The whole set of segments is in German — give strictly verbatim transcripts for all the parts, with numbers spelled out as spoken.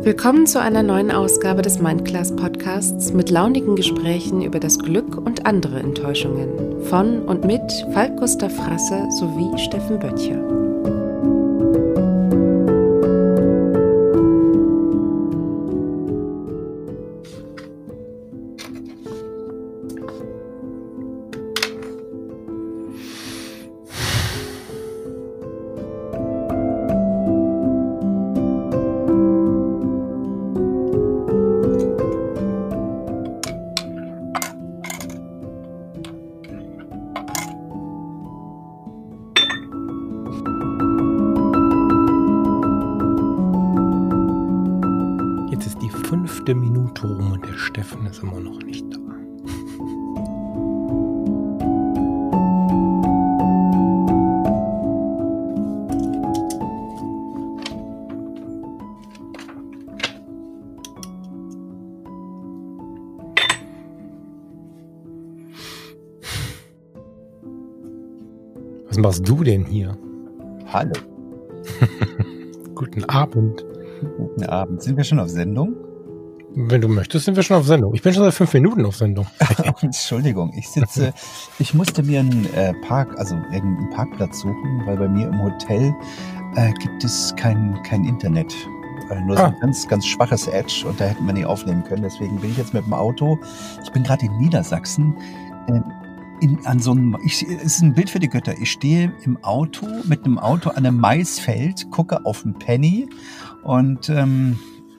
Willkommen zu einer neuen Ausgabe des Mindclass Podcasts mit launigen Gesprächen über das Glück und andere Enttäuschungen. Von und mit Falk Gustav Frasse sowie Steffen Böttcher. Fünfte Minute rum und der Steffen ist immer noch nicht da. Was machst du denn hier? Hallo. Guten Abend. Guten Abend. Sind wir schon auf Sendung? Wenn du möchtest, sind wir schon auf Sendung. Ich bin schon seit fünf Minuten auf Sendung. Entschuldigung, ich sitze, ich musste mir einen äh, Park, also irgendeinen Parkplatz suchen, weil bei mir im Hotel äh, gibt es kein, kein Internet. Äh, nur ah. so ein ganz, ganz schwaches Edge und da hätten wir nicht aufnehmen können. Deswegen bin ich jetzt mit dem Auto. Ich bin gerade in Niedersachsen. Äh, in, an so einem, ich, es ist ein Bild für die Götter. Ich stehe im Auto, mit einem Auto an einem Maisfeld, gucke auf einen Penny und ähm,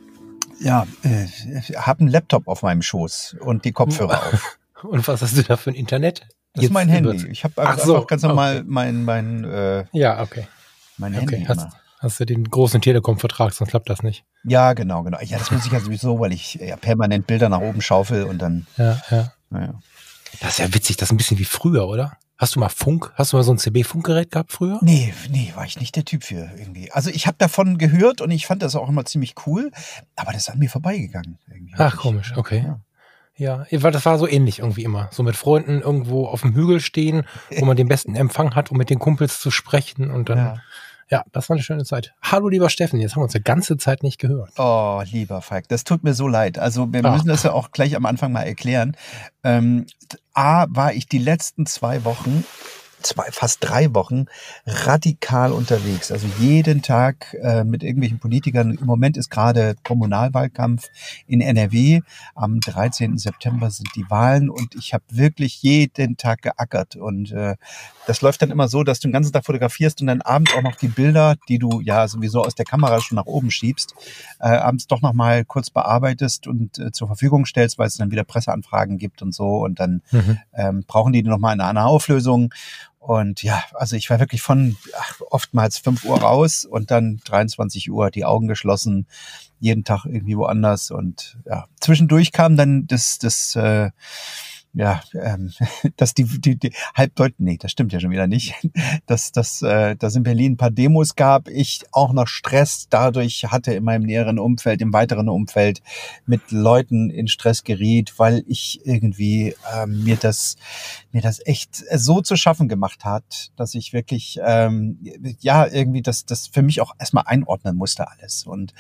Ja, äh, habe einen Laptop auf meinem Schoß und die Kopfhörer auf. Und was hast du da für ein Internet? Das ist mein Handy. Ich habe einfach so, ganz normal okay. mein, mein, äh, ja, okay. mein okay. Handy. Hast, hast du den großen Telekom-Vertrag, sonst klappt das nicht. Ja, genau, genau. Ja, das muss ich ja sowieso, weil ich ja permanent Bilder nach oben schaufel und dann. Ja, ja. Naja. Das ist ja witzig, das ist ein bisschen wie früher, oder? Hast du mal Funk? Hast du mal so ein C B-Funkgerät gehabt früher? Nee, nee, war ich nicht der Typ für irgendwie. Also ich habe davon gehört und ich fand das auch immer ziemlich cool, aber das ist an mir vorbeigegangen. Irgendwie. Ach, komisch, okay. Ja. ja, weil das war so ähnlich irgendwie immer. So mit Freunden irgendwo auf dem Hügel stehen, wo man den besten Empfang hat, um mit den Kumpels zu sprechen und dann... Ja. Ja, das war eine schöne Zeit. Hallo, lieber Steffen, jetzt haben wir uns eine ganze Zeit nicht gehört. Oh, lieber Falk, das tut mir so leid. Also wir Ach. müssen das ja auch gleich am Anfang mal erklären. Ähm, A, war ich die letzten zwei Wochen, zwei, fast drei Wochen radikal unterwegs. Also jeden Tag äh, mit irgendwelchen Politikern. Im Moment ist gerade Kommunalwahlkampf in N R W. Am dreizehnten September sind die Wahlen und ich habe wirklich jeden Tag geackert. Und äh, das läuft dann immer so, dass du den ganzen Tag fotografierst und dann abends auch noch die Bilder, die du ja sowieso aus der Kamera schon nach oben schiebst, äh, abends doch noch mal kurz bearbeitest und äh, zur Verfügung stellst, weil es dann wieder Presseanfragen gibt und so. Und dann mhm. ähm, brauchen die noch mal in einer Auflösung. Und ja, also ich war wirklich von ach, oftmals fünf Uhr raus und dann dreiundzwanzig Uhr die Augen geschlossen, jeden Tag irgendwie woanders. Und ja, zwischendurch kam dann das, das, äh, ja, ähm, dass die, die, die halbdeutsch, nee, das stimmt ja schon wieder nicht, dass, dass, äh, dass in Berlin ein paar Demos gab, ich auch noch Stress dadurch hatte in meinem näheren Umfeld, im weiteren Umfeld mit Leuten in Stress geriet, weil ich irgendwie ähm, mir das, mir das echt so zu schaffen gemacht hat, dass ich wirklich, ähm, ja, irgendwie das, das für mich auch erstmal einordnen musste alles und,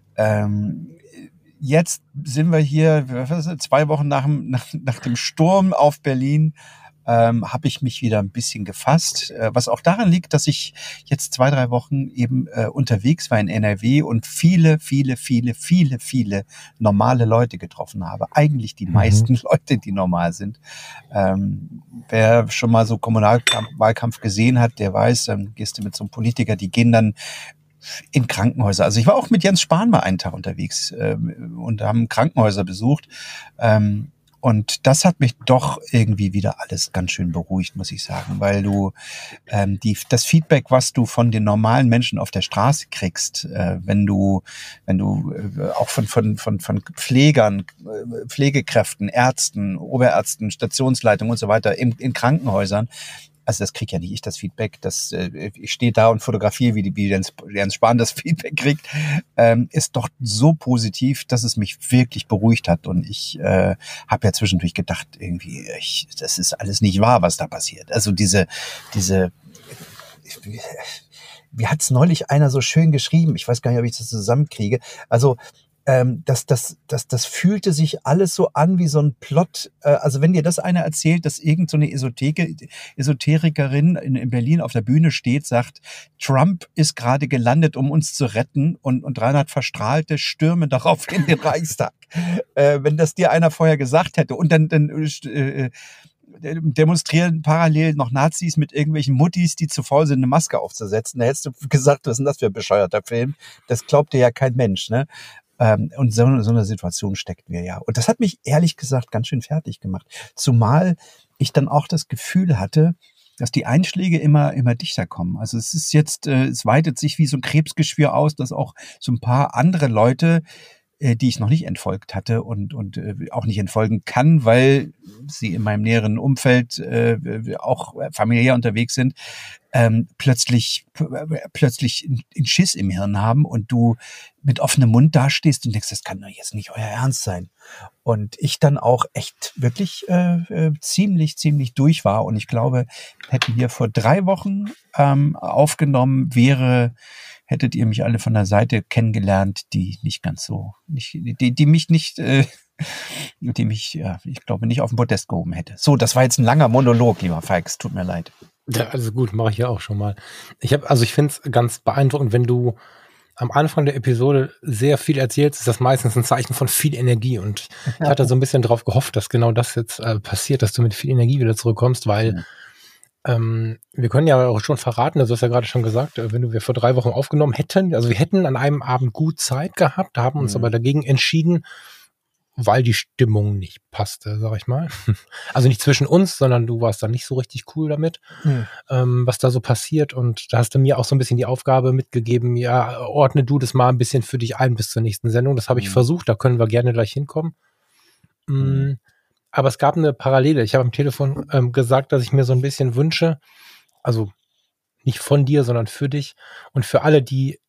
ähm, jetzt sind wir hier, was ist, zwei Wochen nach dem, nach, nach dem Sturm auf Berlin, ähm, habe ich mich wieder ein bisschen gefasst, äh, was auch daran liegt, dass ich jetzt zwei, drei Wochen eben äh, unterwegs war in N R W und viele, viele, viele, viele, viele normale Leute getroffen habe. Eigentlich die mhm. meisten Leute, die normal sind. Ähm, wer schon mal so Kommunalwahlkampf gesehen hat, der weiß, dann gehst du mit so einem Politiker, die gehen dann in Krankenhäuser. Also ich war auch mit Jens Spahn mal einen Tag unterwegs ähm, und haben Krankenhäuser besucht. Ähm, und das hat mich doch irgendwie wieder alles ganz schön beruhigt, muss ich sagen, weil du ähm, die das Feedback, was du von den normalen Menschen auf der Straße kriegst, äh, wenn du wenn du äh, auch von von von von Pflegern, äh, Pflegekräften, Ärzten, Oberärzten, Stationsleitungen und so weiter in, in Krankenhäusern. Also das kriege ja nicht ich, das Feedback. Das, äh, ich stehe da und fotografiere, wie, die, wie Jens, Jens Spahn das Feedback kriegt, ähm, ist doch so positiv, dass es mich wirklich beruhigt hat. Und ich äh, habe ja zwischendurch gedacht, irgendwie, ich, das ist alles nicht wahr, was da passiert. Also diese, diese, wie hat es neulich einer so schön geschrieben? Ich weiß gar nicht, ob ich das zusammenkriege. Also ähm, das, das, das, das fühlte sich alles so an wie so ein Plot. Äh, also wenn dir das einer erzählt, dass irgend so eine Esoterik, Esoterikerin in, in Berlin auf der Bühne steht, sagt, Trump ist gerade gelandet, um uns zu retten, und, und dreihundert Verstrahlte stürmen darauf in den Reichstag. Äh, wenn das dir einer vorher gesagt hätte und dann, dann äh, demonstrieren parallel noch Nazis mit irgendwelchen Muttis, die zu faul sind, eine Maske aufzusetzen. Da hättest du gesagt, was ist denn das für ein bescheuerter Film? Das glaubt dir ja kein Mensch, ne? Ähm, und so, so eine Situation steckten wir ja. Und das hat mich ehrlich gesagt ganz schön fertig gemacht. Zumal ich dann auch das Gefühl hatte, dass die Einschläge immer, immer dichter kommen. Also es ist jetzt, äh, es weitet sich wie so ein Krebsgeschwür aus, dass auch so ein paar andere Leute, die ich noch nicht entfolgt hatte und und äh, auch nicht entfolgen kann, weil sie in meinem näheren Umfeld äh, auch familiär unterwegs sind, ähm, plötzlich plötzlich einen Schiss im Hirn haben und du mit offenem Mund dastehst und denkst, das kann doch jetzt nicht euer Ernst sein. Und ich dann auch echt wirklich äh, äh, ziemlich, ziemlich durch war. Und ich glaube, hätten wir vor drei Wochen ähm, aufgenommen, wäre hättet ihr mich alle von der Seite kennengelernt, die nicht ganz so, nicht, die, die mich nicht, äh, die mich, ja, ich glaube, nicht auf den Podest gehoben hätte. So, das war jetzt ein langer Monolog, lieber Falks, tut mir leid. Ja, also gut, mache ich ja auch schon mal. Ich habe, also ich finde es ganz beeindruckend, wenn du am Anfang der Episode sehr viel erzählst, ist das meistens ein Zeichen von viel Energie. Und ich hatte so ein bisschen drauf gehofft, dass genau das jetzt äh, passiert, dass du mit viel Energie wieder zurückkommst, weil ja. Ähm, wir können ja auch schon verraten, also du hast ja gerade schon gesagt, wenn wir vor drei Wochen aufgenommen hätten, also wir hätten an einem Abend gut Zeit gehabt, haben uns mhm. aber dagegen entschieden, weil die Stimmung nicht passte, sag ich mal. Also nicht zwischen uns, sondern du warst dann nicht so richtig cool damit, mhm. ähm, was da so passiert, und da hast du mir auch so ein bisschen die Aufgabe mitgegeben, ja, ordne du das mal ein bisschen für dich ein bis zur nächsten Sendung. Das habe ich mhm. versucht, da können wir gerne gleich hinkommen. Mhm. Aber es gab eine Parallele. Ich habe am Telefon ähm, gesagt, dass ich mir so ein bisschen wünsche, also nicht von dir, sondern für dich und für alle, die,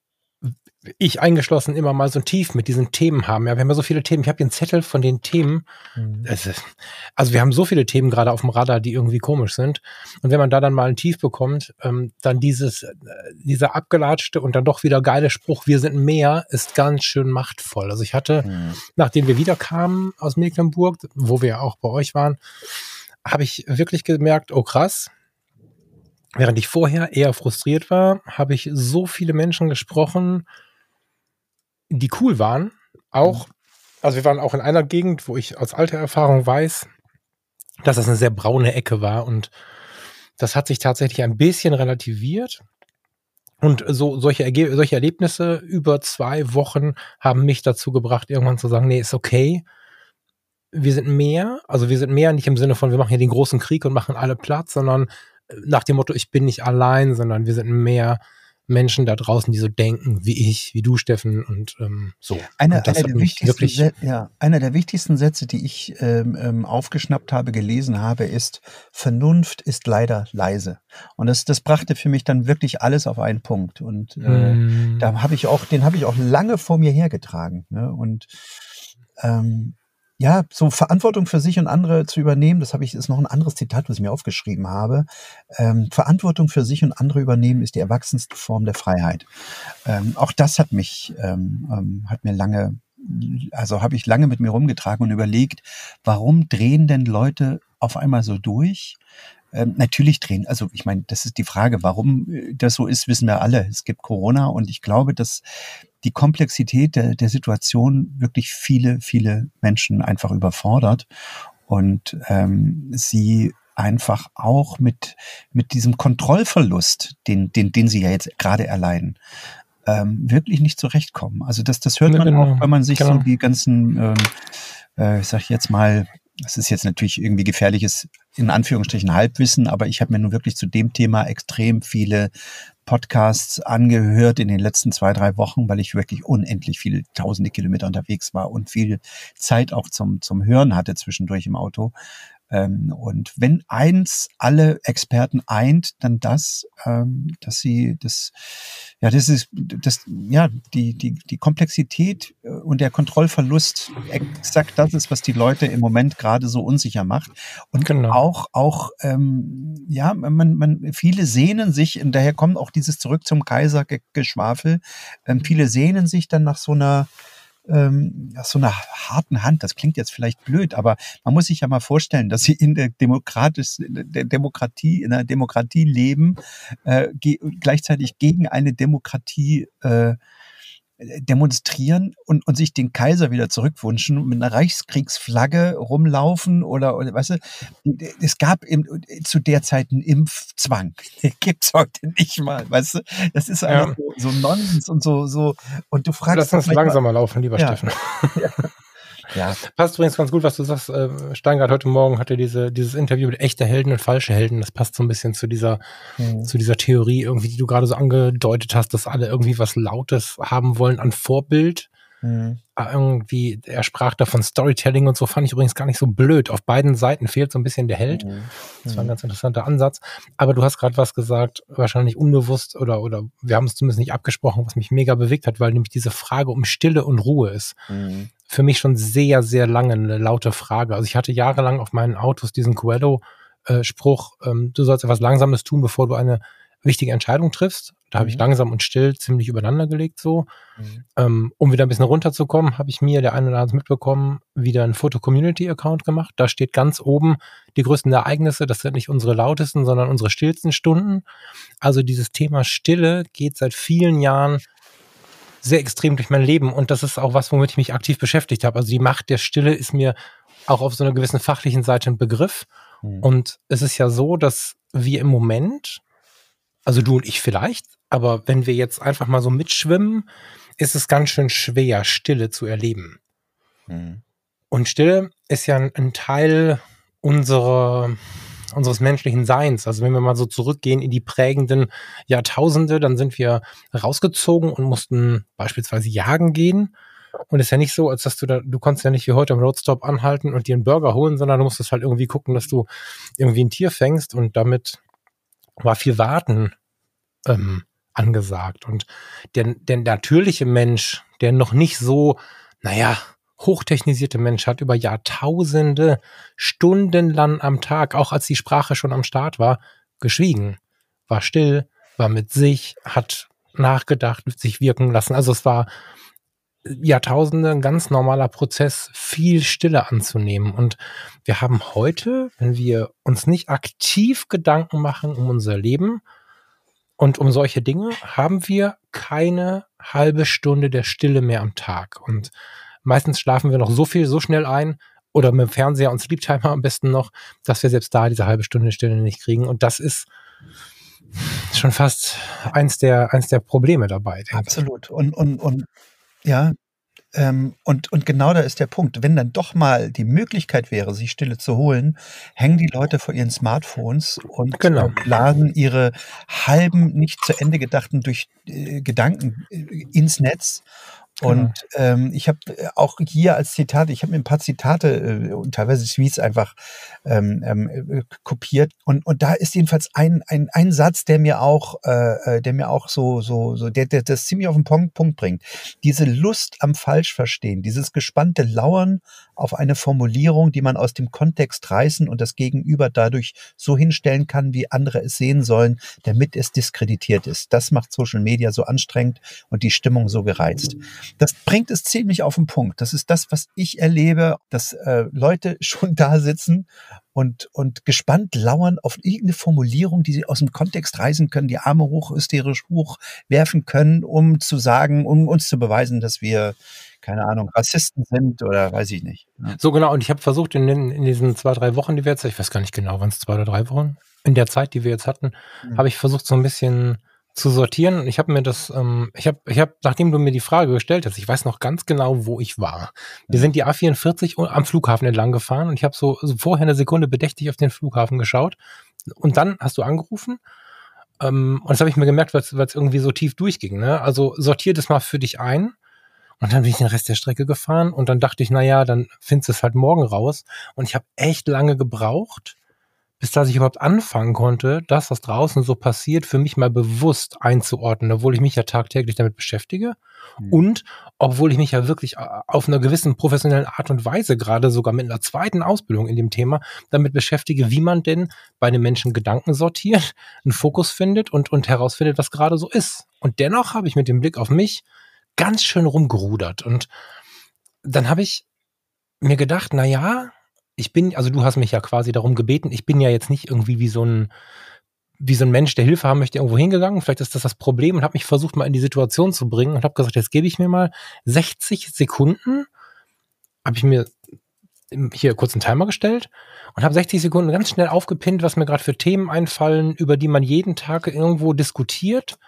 ich eingeschlossen, immer mal so ein Tief mit diesen Themen haben. Ja, wir haben ja so viele Themen. Ich habe hier einen Zettel von den Themen. Mhm. Ist, also wir haben so viele Themen gerade auf dem Radar, die irgendwie komisch sind. Und wenn man da dann mal ein Tief bekommt, ähm, dann dieses, äh, dieser abgelatschte und dann doch wieder geile Spruch, wir sind mehr, ist ganz schön machtvoll. Also ich hatte, mhm. nachdem wir wieder kamen aus Mecklenburg, wo wir ja auch bei euch waren, habe ich wirklich gemerkt, oh krass, während ich vorher eher frustriert war, habe ich so viele Menschen gesprochen, die cool waren. Auch, also wir waren auch in einer Gegend, wo ich aus alter Erfahrung weiß, dass das eine sehr braune Ecke war, und das hat sich tatsächlich ein bisschen relativiert. Und so solche, Erge- solche Erlebnisse über zwei Wochen haben mich dazu gebracht, irgendwann zu sagen, nee, ist okay. Wir sind mehr, also wir sind mehr nicht im Sinne von, wir machen hier den großen Krieg und machen alle Platz, sondern nach dem Motto, ich bin nicht allein, sondern wir sind mehr Menschen da draußen, die so denken, wie ich, wie du, Steffen, und ähm, so. Eine, und das einer, hat der mich wirklich Se- ja, einer der wichtigsten Sätze, die ich ähm, ähm, aufgeschnappt habe, gelesen habe, ist: Vernunft ist leider leise. Und das, das brachte für mich dann wirklich alles auf einen Punkt. Und äh, mm. da habe ich auch, den habe ich auch lange vor mir hergetragen. Ne? Und ähm, ja, so Verantwortung für sich und andere zu übernehmen, das habe ich, ist noch ein anderes Zitat, was ich mir aufgeschrieben habe. Ähm, Verantwortung für sich und andere übernehmen ist die erwachsenste Form der Freiheit. Ähm, auch das hat mich, ähm, ähm, hat mir lange, also habe ich lange mit mir rumgetragen und überlegt, warum drehen denn Leute auf einmal so durch? Ähm, natürlich drehen, also ich meine, das ist die Frage, warum das so ist, wissen wir alle. Es gibt Corona, und ich glaube, dass die Komplexität der, der Situation wirklich viele, viele Menschen einfach überfordert, und ähm, sie einfach auch mit mit diesem Kontrollverlust, den den den sie ja jetzt gerade erleiden, ähm, wirklich nicht zurechtkommen. Also das das hört man genau. auch, wenn man sich genau. so die ganzen, ähm, äh, ich sag jetzt mal, das ist jetzt natürlich irgendwie gefährliches, in Anführungsstrichen, Halbwissen, aber ich habe mir nun wirklich zu dem Thema extrem viele Podcasts angehört in den letzten zwei, drei Wochen, weil ich wirklich unendlich viele tausende Kilometer unterwegs war und viel Zeit auch zum, zum Hören hatte zwischendurch im Auto. Ähm, und wenn eins alle Experten eint, dann das, ähm, dass sie das, ja, das ist, das, ja, die, die, die Komplexität und der Kontrollverlust exakt das ist, was die Leute im Moment gerade so unsicher macht. Und genau. auch, auch, ähm, ja, man, man, viele sehnen sich, und daher kommt auch dieses zurück zum Kaiser-Geschwafel, ähm, viele sehnen sich dann nach so einer, ähm, aus so einer harten Hand. Das klingt jetzt vielleicht blöd, aber man muss sich ja mal vorstellen, dass sie in der demokratisch, in der Demokratie, in einer Demokratie leben, äh, ge- gleichzeitig gegen eine Demokratie äh, demonstrieren und, und sich den Kaiser wieder zurückwünschen, mit einer Reichskriegsflagge rumlaufen oder, oder weißt du, es gab im, zu der Zeit einen Impfzwang. Den gibt's heute nicht mal, weißt du? Das ist einfach ja. so, so Nonsens und so, so, und du fragst. Lass uns langsamer laufen, lieber ja. Steffen. Ja. Ja. Passt übrigens ganz gut, was du sagst. Äh, Steingart heute Morgen hatte diese, dieses Interview mit echte Helden und falsche Helden. Das passt so ein bisschen zu dieser, mhm. zu dieser Theorie irgendwie, die du gerade so angedeutet hast, dass alle irgendwie was Lautes haben wollen an Vorbild. Mhm. Irgendwie, er sprach da von Storytelling und so, fand ich übrigens gar nicht so blöd. Auf beiden Seiten fehlt so ein bisschen der Held. Mhm. Das war ein ganz interessanter Ansatz. Aber du hast gerade was gesagt, wahrscheinlich unbewusst oder, oder wir haben es zumindest nicht abgesprochen, was mich mega bewegt hat, weil nämlich diese Frage um Stille und Ruhe ist. Mhm. Für mich schon sehr, sehr lange eine laute Frage. Also ich hatte jahrelang auf meinen Autos diesen Coelho-Spruch, ähm, du sollst etwas Langsames tun, bevor du eine wichtige Entscheidung triffst. Da mhm. habe ich langsam und still ziemlich übereinander gelegt so. Mhm. Ähm, um wieder ein bisschen runterzukommen, habe ich mir, der eine oder andere mitbekommen, wieder einen Foto-Community-Account gemacht. Da steht ganz oben die größten Ereignisse. Das sind nicht unsere lautesten, sondern unsere stillsten Stunden. Also dieses Thema Stille geht seit vielen Jahren sehr extrem durch mein Leben und das ist auch was, womit ich mich aktiv beschäftigt habe. Also die Macht der Stille ist mir auch auf so einer gewissen fachlichen Seite ein Begriff. Mhm. Und es ist ja so, dass wir im Moment, also du und ich vielleicht, aber wenn wir jetzt einfach mal so mitschwimmen, ist es ganz schön schwer, Stille zu erleben. Mhm. Und Stille ist ja ein, ein Teil unserer unseres menschlichen Seins. Also wenn wir mal so zurückgehen in die prägenden Jahrtausende, dann sind wir rausgezogen und mussten beispielsweise jagen gehen. Und es ist ja nicht so, als dass du da, du konntest ja nicht wie heute am Roadstop anhalten und dir einen Burger holen, sondern du musstest halt irgendwie gucken, dass du irgendwie ein Tier fängst und damit war viel Warten ähm, angesagt. Und der, der natürliche Mensch, der noch nicht so, naja, hochtechnisierte Mensch hat über Jahrtausende, stundenlang am Tag, auch als die Sprache schon am Start war, geschwiegen, war still, war mit sich, hat nachgedacht, sich wirken lassen. Also es war Jahrtausende ein ganz normaler Prozess, viel Stille anzunehmen. Und wir haben heute, wenn wir uns nicht aktiv Gedanken machen um unser Leben und um solche Dinge, haben wir keine halbe Stunde der Stille mehr am Tag. Und meistens schlafen wir noch so viel, so schnell ein oder mit dem Fernseher und Sleeptimer am besten noch, dass wir selbst da diese halbe Stunde Stille nicht kriegen. Und das ist schon fast eins der, eins der Probleme dabei. Absolut. Und, und, und ja, ähm, und, und genau da ist der Punkt. Wenn dann doch mal die Möglichkeit wäre, sich Stille zu holen, hängen die Leute vor ihren Smartphones und genau. äh, laden ihre halben, nicht zu Ende gedachten durch äh, Gedanken äh, ins Netz. Und ähm, ich habe auch hier als Zitat, ich habe mir ein paar Zitate äh, und teilweise Tweets einfach ähm, ähm, kopiert. Und und da ist jedenfalls ein ein ein Satz, der mir auch, äh, der mir auch so so so, der der das ziemlich auf den Punkt, Punkt bringt. Diese Lust am Falschverstehen, dieses gespannte Lauern auf eine Formulierung, die man aus dem Kontext reißen und das Gegenüber dadurch so hinstellen kann, wie andere es sehen sollen, damit es diskreditiert ist. Das macht Social Media so anstrengend und die Stimmung so gereizt. Das bringt es ziemlich auf den Punkt. Das ist das, was ich erlebe, dass äh, Leute schon da sitzen und, und gespannt lauern auf irgendeine Formulierung, die sie aus dem Kontext reißen können, die Arme hoch, hysterisch hoch werfen können, um zu sagen, um uns zu beweisen, dass wir, keine Ahnung, Rassisten sind oder weiß ich nicht. Ja. So genau, und ich habe versucht, in, den, in diesen zwei, drei Wochen, die wir jetzt, ich weiß gar nicht genau, wann es zwei oder drei Wochen, in der Zeit, die wir jetzt hatten, mhm. habe ich versucht, so ein bisschen zu sortieren. Ich habe mir das, ähm, ich habe, ich habe, nachdem du mir die Frage gestellt hast, ich weiß noch ganz genau, wo ich war. Wir sind die A vierundvierzig am Flughafen entlang gefahren und ich habe so, so vorher eine Sekunde bedächtig auf den Flughafen geschaut und dann hast du angerufen ähm, und das habe ich mir gemerkt, weil es irgendwie so tief durchging. Ne? Also sortier das mal für dich ein und dann bin ich den Rest der Strecke gefahren und dann dachte ich, naja, dann findest du es halt morgen raus und ich habe echt lange gebraucht, bis dass ich überhaupt anfangen konnte, das, was draußen so passiert, für mich mal bewusst einzuordnen, obwohl ich mich ja tagtäglich damit beschäftige mhm. und obwohl ich mich ja wirklich auf einer gewissen professionellen Art und Weise, gerade sogar mit einer zweiten Ausbildung in dem Thema, damit beschäftige, wie man denn bei einem Menschen Gedanken sortiert, einen Fokus findet und, und herausfindet, was gerade so ist. Und dennoch habe ich mit dem Blick auf mich ganz schön rumgerudert und dann habe ich mir gedacht, na ja, ich bin, also du hast mich ja quasi darum gebeten, ich bin ja jetzt nicht irgendwie wie so ein, wie so ein Mensch, der Hilfe haben möchte, irgendwo hingegangen. Vielleicht ist das das Problem und habe mich versucht, mal in die Situation zu bringen und habe gesagt, jetzt gebe ich mir mal sechzig Sekunden, habe ich mir hier kurz einen Timer gestellt und habe sechzig Sekunden ganz schnell aufgepinnt, was mir gerade für Themen einfallen, über die man jeden Tag irgendwo diskutiert,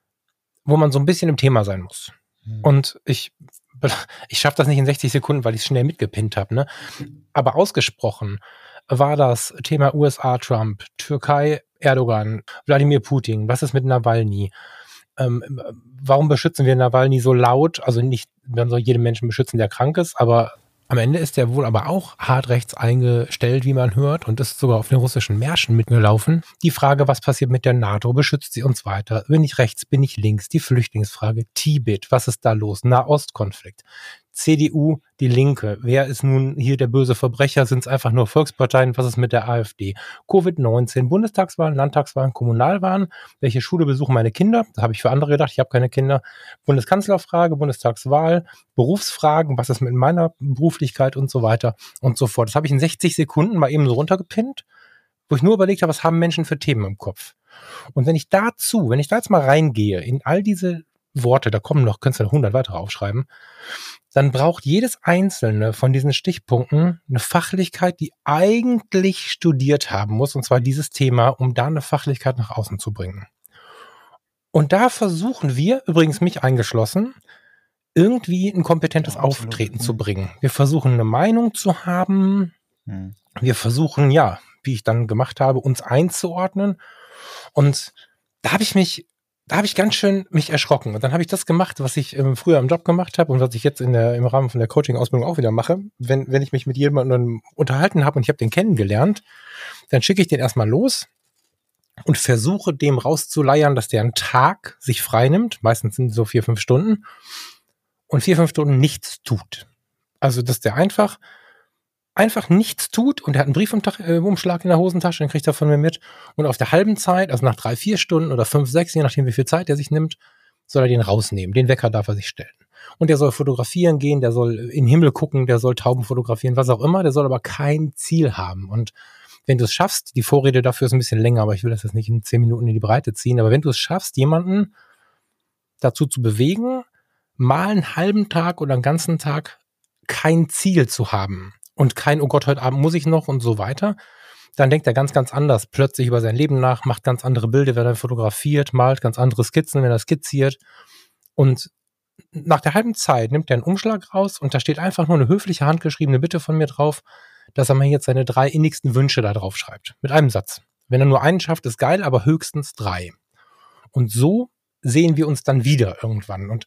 wo man so ein bisschen im Thema sein muss. Mhm. Und ich ich schaffe das nicht in sechzig Sekunden, weil ich es schnell mitgepinnt habe, ne? Aber ausgesprochen war das Thema U S A Trump, Türkei Erdogan, Wladimir Putin, was ist mit Nawalny? Ähm, warum beschützen wir Nawalny so laut? Also nicht, man soll jeden Menschen beschützen, der krank ist, aber am Ende ist der wohl aber auch hart rechts eingestellt, wie man hört, und ist sogar auf den russischen Märschen mitgelaufen. Die Frage, was passiert mit der NATO, beschützt sie uns weiter? Bin ich rechts, bin ich links? Die Flüchtlingsfrage, Tibet, was ist da los? Nahostkonflikt. C D U, die Linke. Wer ist nun hier der böse Verbrecher? Sind es einfach nur Volksparteien? Was ist mit der AfD? Covid neunzehn, Bundestagswahlen, Landtagswahlen, Kommunalwahlen. Welche Schule besuchen meine Kinder? Das habe ich für andere gedacht. Ich habe keine Kinder. Bundeskanzlerfrage, Bundestagswahl, Berufsfragen. Was ist mit meiner Beruflichkeit und so weiter und so fort. Das habe ich in sechzig Sekunden mal eben so runtergepinnt, wo ich nur überlegt habe, was haben Menschen für Themen im Kopf? Und wenn ich dazu, wenn ich da jetzt mal reingehe in all diese Worte, da kommen noch, könntest du hundert weitere aufschreiben, dann braucht jedes einzelne von diesen Stichpunkten eine Fachlichkeit, die eigentlich studiert haben muss, und zwar dieses Thema, um da eine Fachlichkeit nach außen zu bringen. Und da versuchen wir, übrigens mich eingeschlossen, irgendwie ein kompetentes ja, Auftreten zu bringen. Wir versuchen eine Meinung zu haben, hm. wir versuchen, ja, wie ich dann gemacht habe, uns einzuordnen, und da habe ich mich Da habe ich ganz schön mich erschrocken. Und dann habe ich das gemacht, was ich ähm, früher im Job gemacht habe und was ich jetzt in der, im Rahmen von der Coaching-Ausbildung auch wieder mache. Wenn, wenn ich mich mit jemandem unterhalten habe und ich habe den kennengelernt, dann schicke ich den erstmal los und versuche dem rauszuleiern, dass der einen Tag sich freinimmt. Meistens sind es so vier, fünf Stunden. Und vier, fünf Stunden nichts tut. Also, dass der einfach einfach nichts tut und er hat einen Briefumschlag in der Hosentasche, den kriegt er von mir mit, und auf der halben Zeit, also nach drei, vier Stunden oder fünf, sechs, je nachdem wie viel Zeit er sich nimmt, soll er den rausnehmen. Den Wecker darf er sich stellen. Und der soll fotografieren gehen, der soll in den Himmel gucken, der soll Tauben fotografieren, was auch immer, der soll aber kein Ziel haben. Und wenn du es schaffst, die Vorrede dafür ist ein bisschen länger, aber ich will das jetzt nicht in zehn Minuten in die Breite ziehen, aber wenn du es schaffst, jemanden dazu zu bewegen, mal einen halben Tag oder einen ganzen Tag kein Ziel zu haben, und kein, oh Gott, heute Abend muss ich noch und so weiter, dann denkt er ganz, ganz anders plötzlich über sein Leben nach, macht ganz andere Bilder, wenn er fotografiert, malt ganz andere Skizzen, wenn er skizziert. Und nach der halben Zeit nimmt er einen Umschlag raus und da steht einfach nur eine höfliche handgeschriebene Bitte von mir drauf, dass er mir jetzt seine drei innigsten Wünsche da drauf schreibt. Mit einem Satz. Wenn er nur einen schafft, ist geil, aber höchstens drei. Und so sehen wir uns dann wieder irgendwann. Und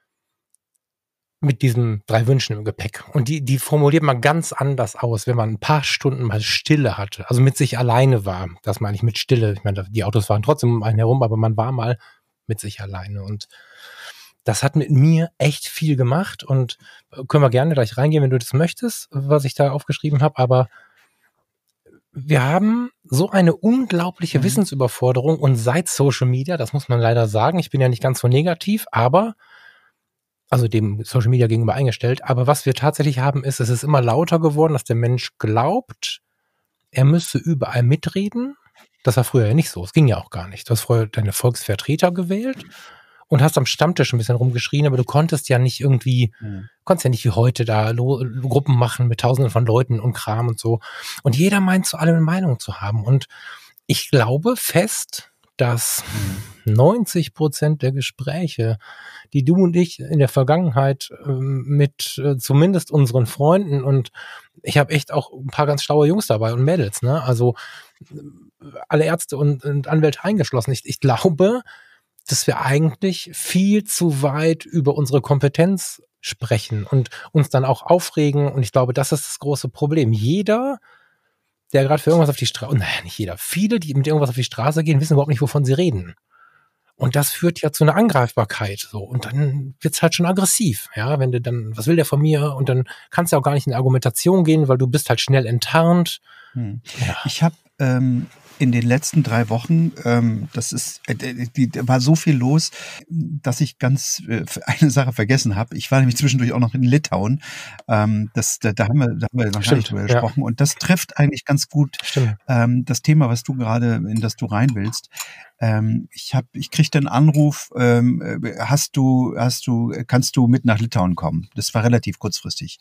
mit diesen drei Wünschen im Gepäck. Und die, die formuliert man ganz anders aus, wenn man ein paar Stunden mal Stille hatte, also mit sich alleine war. Das meine ich mit Stille. Ich meine, die Autos fahren trotzdem um einen herum, aber man war mal mit sich alleine. Und das hat mit mir echt viel gemacht, und können wir gerne gleich reingehen, wenn du das möchtest, was ich da aufgeschrieben habe. Aber wir haben so eine unglaubliche mhm. Wissensüberforderung, und seit Social Media, das muss man leider sagen, ich bin ja nicht ganz so negativ, aber also dem Social Media gegenüber eingestellt, aber was wir tatsächlich haben ist, es ist immer lauter geworden, dass der Mensch glaubt, er müsse überall mitreden. Das war früher ja nicht so, es ging ja auch gar nicht. Du hast früher deine Volksvertreter gewählt und hast am Stammtisch ein bisschen rumgeschrien, aber du konntest ja nicht irgendwie, mhm. konntest ja nicht wie heute da Lo- Gruppen machen mit tausenden von Leuten und Kram und so. Und jeder meint, zu allem eine Meinung zu haben. Und ich glaube fest, dass neunzig Prozent der Gespräche, die du und ich in der Vergangenheit äh, mit äh, zumindest unseren Freunden, und ich habe echt auch ein paar ganz schlaue Jungs dabei und Mädels, ne? Also alle Ärzte und, und Anwälte eingeschlossen. Ich, ich glaube, dass wir eigentlich viel zu weit über unsere Kompetenz sprechen und uns dann auch aufregen. Und ich glaube, das ist das große Problem. Jeder, der gerade für irgendwas auf die Straße, naja, nicht jeder, viele, die mit irgendwas auf die Straße gehen, wissen überhaupt nicht, wovon sie reden. Und das führt ja zu einer Angreifbarkeit, so. Und dann wird's halt schon aggressiv, ja, wenn du dann, was will der von mir? Und dann kannst du auch gar nicht in Argumentation gehen, weil du bist halt schnell enttarnt. Hm. Ja. Ich habe ähm, in den letzten drei Wochen, ähm, das ist, äh, die, da war so viel los, dass ich ganz äh, eine Sache vergessen habe. Ich war nämlich zwischendurch auch noch in Litauen. Ähm, das, da, da haben wir, da haben wir noch gar nicht drüber ja. gesprochen. Und das trifft eigentlich ganz gut ähm, das Thema, was du gerade, in das du rein willst. Ähm, ich habe, ich kriegte einen Anruf. Ähm, hast du, hast du, kannst du mit nach Litauen kommen? Das war relativ kurzfristig.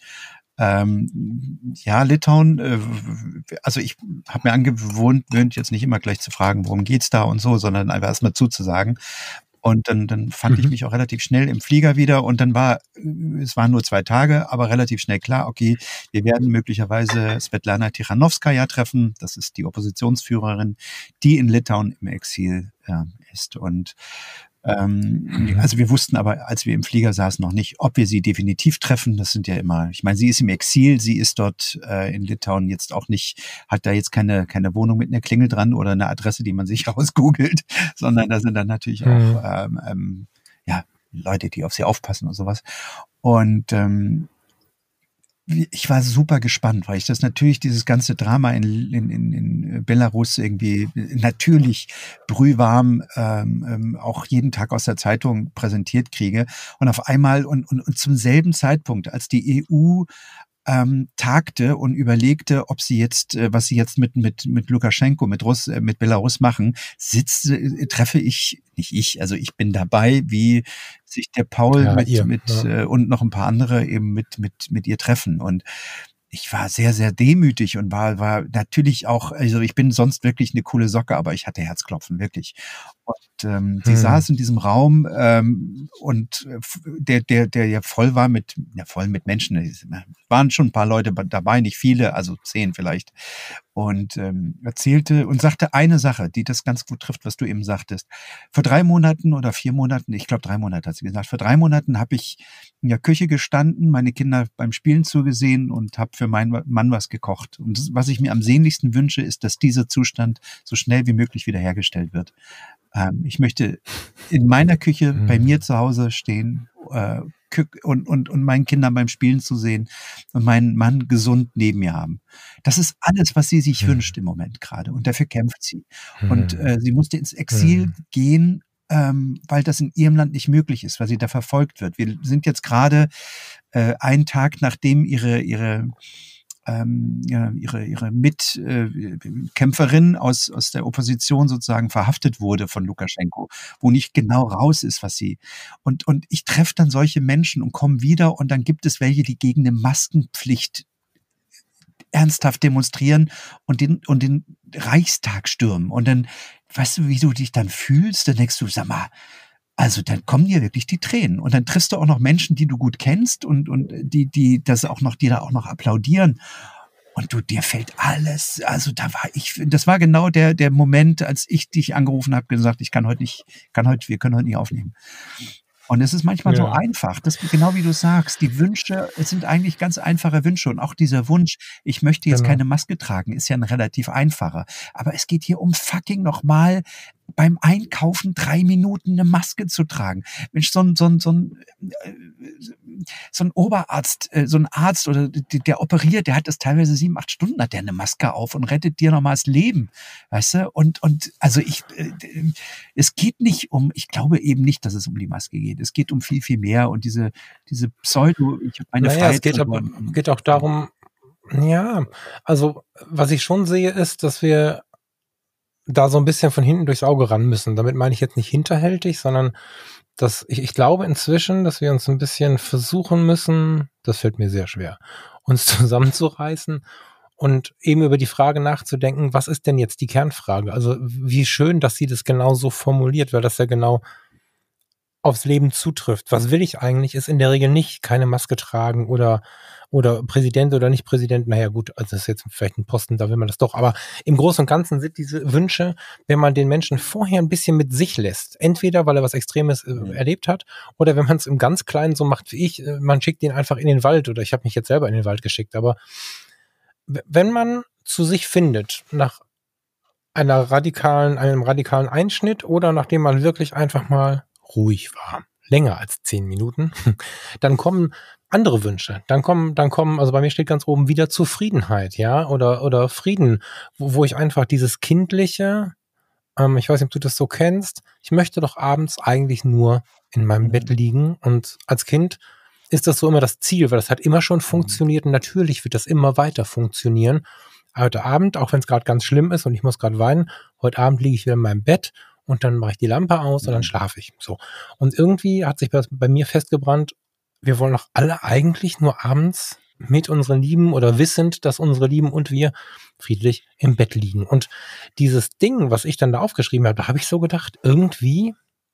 Ähm, ja, Litauen, äh, also ich habe mir angewohnt, jetzt nicht immer gleich zu fragen, worum geht's da und so, sondern einfach erstmal zuzusagen. Und dann, dann fand mhm. ich mich auch relativ schnell im Flieger wieder und dann war, es waren nur zwei Tage, aber relativ schnell klar, okay, wir werden möglicherweise Svetlana Tichanowskaja treffen, das ist die Oppositionsführerin, die in Litauen im Exil äh, ist. Und Ähm, also wir wussten aber, als wir im Flieger saßen, noch nicht, ob wir sie definitiv treffen. Das sind ja immer, ich meine, sie ist im Exil, sie ist dort äh, in Litauen jetzt auch nicht, hat da jetzt keine keine Wohnung mit einer Klingel dran oder eine Adresse, die man sich rausgoogelt, sondern da sind dann natürlich auch ähm, ähm, ja Leute, die auf sie aufpassen und sowas. Und ähm, ich war super gespannt, weil ich das natürlich, dieses ganze Drama in, in, in Belarus irgendwie natürlich brühwarm ähm, ähm, auch jeden Tag aus der Zeitung präsentiert kriege. Und auf einmal und, und, und zum selben Zeitpunkt, als die E U ähm, tagte und überlegte, ob sie jetzt, äh, was sie jetzt mit mit mit Lukaschenko, mit Russ, äh, mit Belarus machen, sitze, äh, treffe ich, nicht ich, also ich bin dabei, wie sich der Paul ja, mit ihr, mit ja. äh, und noch ein paar andere eben mit mit mit ihr treffen. Und ich war sehr, sehr demütig und war, war natürlich auch, also ich bin sonst wirklich eine coole Socke, aber ich hatte Herzklopfen, wirklich. Und ähm, sie hm. saß in diesem Raum ähm, und der, der, der ja voll war mit, ja voll mit Menschen. Es waren schon ein paar Leute dabei, nicht viele, also zehn vielleicht. Und ähm, erzählte und sagte eine Sache, die das ganz gut trifft, was du eben sagtest. Vor drei Monaten oder vier Monaten, ich glaube drei Monate hat sie gesagt, vor drei Monaten habe ich in der Küche gestanden, meine Kinder beim Spielen zugesehen und habe für meinen Mann was gekocht. Und das, was ich mir am sehnlichsten wünsche, ist, dass dieser Zustand so schnell wie möglich wiederhergestellt wird. Ähm, ich möchte in meiner Küche mhm. bei mir zu Hause stehen äh, und, und, und meinen Kindern beim Spielen zu sehen und meinen Mann gesund neben mir haben. Das ist alles, was sie sich mhm. wünscht im Moment gerade. Und dafür kämpft sie. Mhm. Und äh, sie musste ins Exil mhm. gehen, ähm, weil das in ihrem Land nicht möglich ist, weil sie da verfolgt wird. Wir sind jetzt gerade äh, einen Tag, nachdem ihre ihre ähm, ja, ihre ihre Mitkämpferin äh, aus aus der Opposition sozusagen verhaftet wurde von Lukaschenko, wo nicht genau raus ist, was sie und und ich treffe dann solche Menschen und komme wieder und dann gibt es welche, die gegen eine Maskenpflicht ernsthaft demonstrieren und den und den Reichstag stürmen und dann weißt du, wie du dich dann fühlst, dann denkst du, sag mal, also dann kommen dir wirklich die Tränen und dann triffst du auch noch Menschen, die du gut kennst und und die die das auch noch die da auch noch applaudieren und du dir fällt alles, also da war ich, das war genau der der Moment, als ich dich angerufen habe, gesagt, ich kann heute nicht, kann heute, wir können heute nicht aufnehmen. Und es ist manchmal ja. so einfach, das genau wie du sagst, die Wünsche, es sind eigentlich ganz einfache Wünsche und auch dieser Wunsch, ich möchte jetzt genau. keine Maske tragen, ist ja ein relativ einfacher. Aber es geht hier um fucking nochmal beim Einkaufen drei Minuten eine Maske zu tragen. Mensch, so ein, so ein, so ein, so ein Oberarzt, so ein Arzt oder der operiert, der hat das teilweise sieben, acht Stunden, hat der eine Maske auf und rettet dir nochmal das Leben. Weißt du? Und, und, also ich, es geht nicht um, ich glaube eben nicht, dass es um die Maske geht. Es geht um viel, viel mehr und diese, diese Pseudo, ich habe meine naja, Freiheit. Es geht, aber, geht auch darum, ja, also, was ich schon sehe, ist, dass wir da so ein bisschen von hinten durchs Auge ran müssen. Damit meine ich jetzt nicht hinterhältig, sondern dass ich, ich glaube inzwischen, dass wir uns ein bisschen versuchen müssen, das fällt mir sehr schwer, uns zusammenzureißen und eben über die Frage nachzudenken, was ist denn jetzt die Kernfrage? Also wie schön, dass sie das genau so formuliert, weil das ja genau aufs Leben zutrifft. Was will ich eigentlich, ist in der Regel nicht keine Maske tragen oder oder Präsident oder nicht Präsident. Naja gut, also das ist jetzt vielleicht ein Posten, da will man das doch. Aber im Großen und Ganzen sind diese Wünsche, wenn man den Menschen vorher ein bisschen mit sich lässt, entweder weil er was Extremes äh, mhm. erlebt hat oder wenn man es im ganz Kleinen so macht wie ich, äh, man schickt ihn einfach in den Wald oder ich habe mich jetzt selber in den Wald geschickt. Aber w- wenn man zu sich findet, nach einer radikalen, einem radikalen Einschnitt oder nachdem man wirklich einfach mal ruhig war, länger als zehn Minuten, dann kommen andere Wünsche. Dann kommen, dann kommen, also bei mir steht ganz oben wieder Zufriedenheit, ja, oder, oder Frieden, wo, wo ich einfach dieses kindliche, ähm, ich weiß nicht, ob du das so kennst, ich möchte doch abends eigentlich nur in meinem mhm. Bett liegen, und als Kind ist das so immer das Ziel, weil das hat immer schon funktioniert, und natürlich wird das immer weiter funktionieren. Heute Abend, auch wenn es gerade ganz schlimm ist und ich muss gerade weinen, heute Abend liege ich wieder in meinem Bett und dann mache ich die Lampe aus mhm. und dann schlafe ich. So. Und irgendwie hat sich bei, bei mir festgebrannt, wir wollen doch alle eigentlich nur abends mit unseren Lieben oder wissend, dass unsere Lieben und wir friedlich im Bett liegen. Und dieses Ding, was ich dann da aufgeschrieben habe, da habe ich so gedacht, irgendwie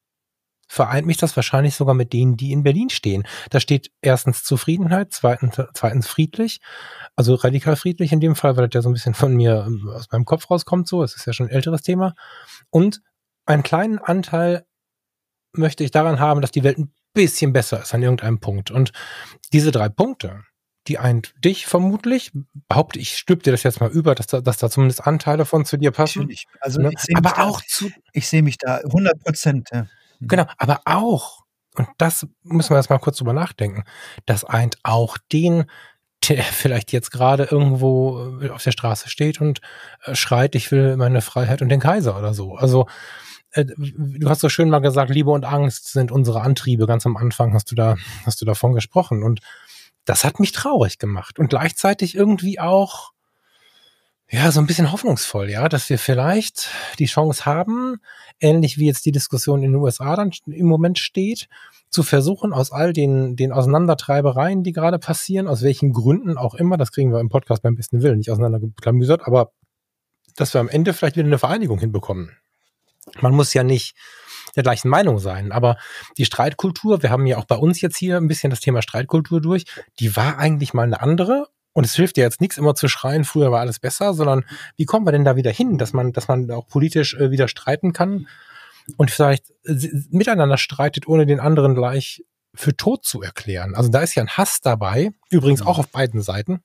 vereint mich das wahrscheinlich sogar mit denen, die in Berlin stehen. Da steht erstens Zufriedenheit, zweitens, zweitens friedlich, also radikal friedlich in dem Fall, weil das ja so ein bisschen von mir aus meinem Kopf rauskommt, so, es ist ja schon ein älteres Thema. Und einen kleinen Anteil möchte ich daran haben, dass die Welt ein bisschen besser ist an irgendeinem Punkt. Und diese drei Punkte, die eint dich vermutlich, behaupte ich, stülpe dir das jetzt mal über, dass da, dass da zumindest Anteile von zu dir passen. Natürlich. Also ne? ich sehe aber mich da, auch zu, ich sehe mich da hundert Prozent. Ja. Genau, aber auch, und das müssen wir jetzt mal kurz drüber nachdenken, das eint auch den, der vielleicht jetzt gerade irgendwo auf der Straße steht und äh, schreit, ich will meine Freiheit und den Kaiser oder so. Also äh, du hast so schön mal gesagt, Liebe und Angst sind unsere Antriebe. Ganz am Anfang hast du da, hast du davon gesprochen, und das hat mich traurig gemacht und gleichzeitig irgendwie auch, ja, so ein bisschen hoffnungsvoll, ja, dass wir vielleicht die Chance haben, ähnlich wie jetzt die Diskussion in den U S A dann im Moment steht, zu versuchen, aus all den, den Auseinandertreibereien, die gerade passieren, aus welchen Gründen auch immer, das kriegen wir im Podcast beim besten Willen nicht auseinanderklamüsert, aber dass wir am Ende vielleicht wieder eine Vereinigung hinbekommen. Man muss ja nicht der gleichen Meinung sein, aber die Streitkultur, wir haben ja auch bei uns jetzt hier ein bisschen das Thema Streitkultur durch, die war eigentlich mal eine andere. Und es hilft ja jetzt nichts, immer zu schreien, früher war alles besser, sondern wie kommen wir denn da wieder hin, dass man, dass man auch politisch äh, wieder streiten kann und vielleicht äh, miteinander streitet, ohne den anderen gleich für tot zu erklären. Also da ist ja ein Hass dabei, übrigens auch auf beiden Seiten,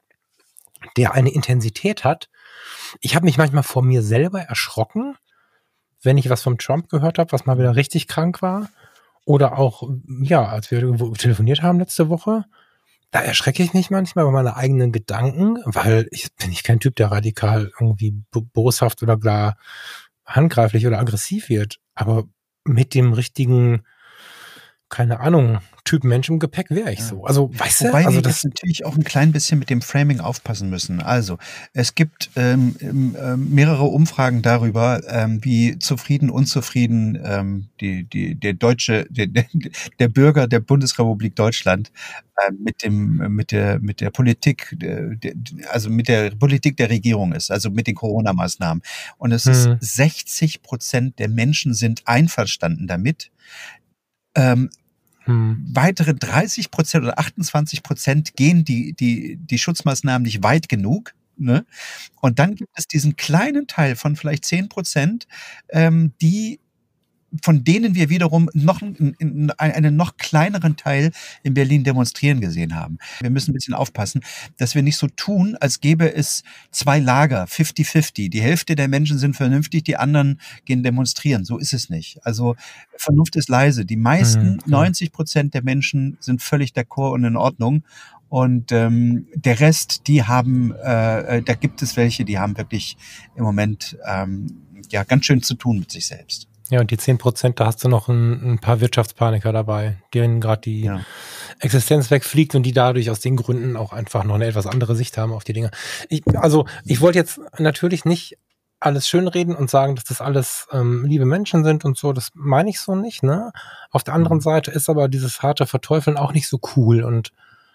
der eine Intensität hat. Ich habe mich manchmal vor mir selber erschrocken, wenn ich was von Trump gehört habe, was mal wieder richtig krank war. Oder auch, ja, als wir telefoniert haben letzte Woche, da erschrecke ich mich manchmal bei meinen eigenen Gedanken, weil ich bin ich kein Typ, der radikal irgendwie boshaft oder gar handgreiflich oder aggressiv wird. Aber mit dem richtigen, keine Ahnung, Typ Mensch im Gepäck wäre ich ja. so. Also, weißt Wobei du, also wir das jetzt natürlich auch ein klein bisschen mit dem Framing aufpassen müssen. Also, es gibt ähm, ähm, mehrere Umfragen darüber, ähm, wie zufrieden, unzufrieden ähm, die, die, der deutsche, der, der Bürger der Bundesrepublik Deutschland äh, mit dem, mit der, mit der Politik, der, also mit der Politik der Regierung ist, also mit den Corona-Maßnahmen. Und es hm. ist sechzig Prozent der Menschen sind einverstanden damit. Ähm, Hm. Weitere dreißig Prozent oder achtundzwanzig Prozent gehen die, die, die Schutzmaßnahmen nicht weit genug. Ne? Und dann gibt es diesen kleinen Teil von vielleicht zehn Prozent, ähm, die von denen wir wiederum noch einen, einen noch kleineren Teil in Berlin demonstrieren gesehen haben. Wir müssen ein bisschen aufpassen, dass wir nicht so tun, als gäbe es zwei Lager, fifty fifty. Die Hälfte der Menschen sind vernünftig, die anderen gehen demonstrieren. So ist es nicht. Also Vernunft ist leise. Die meisten, mhm, neunzig Prozent der Menschen sind völlig d'accord und in Ordnung. Und ähm, der Rest, die haben, äh, da gibt es welche, die haben wirklich im Moment ähm, ja ganz schön zu tun mit sich selbst. Ja, und die zehn Prozent, da hast du noch ein, ein paar Wirtschaftspaniker dabei, denen gerade die ja. Existenz wegfliegt und die dadurch aus den Gründen auch einfach noch eine etwas andere Sicht haben auf die Dinge. Ich, also ich wollte jetzt natürlich nicht alles schönreden und sagen, dass das alles ähm, liebe Menschen sind und so, das meine ich so nicht, ne? Auf der anderen Seite ist aber dieses harte Verteufeln auch nicht so cool, und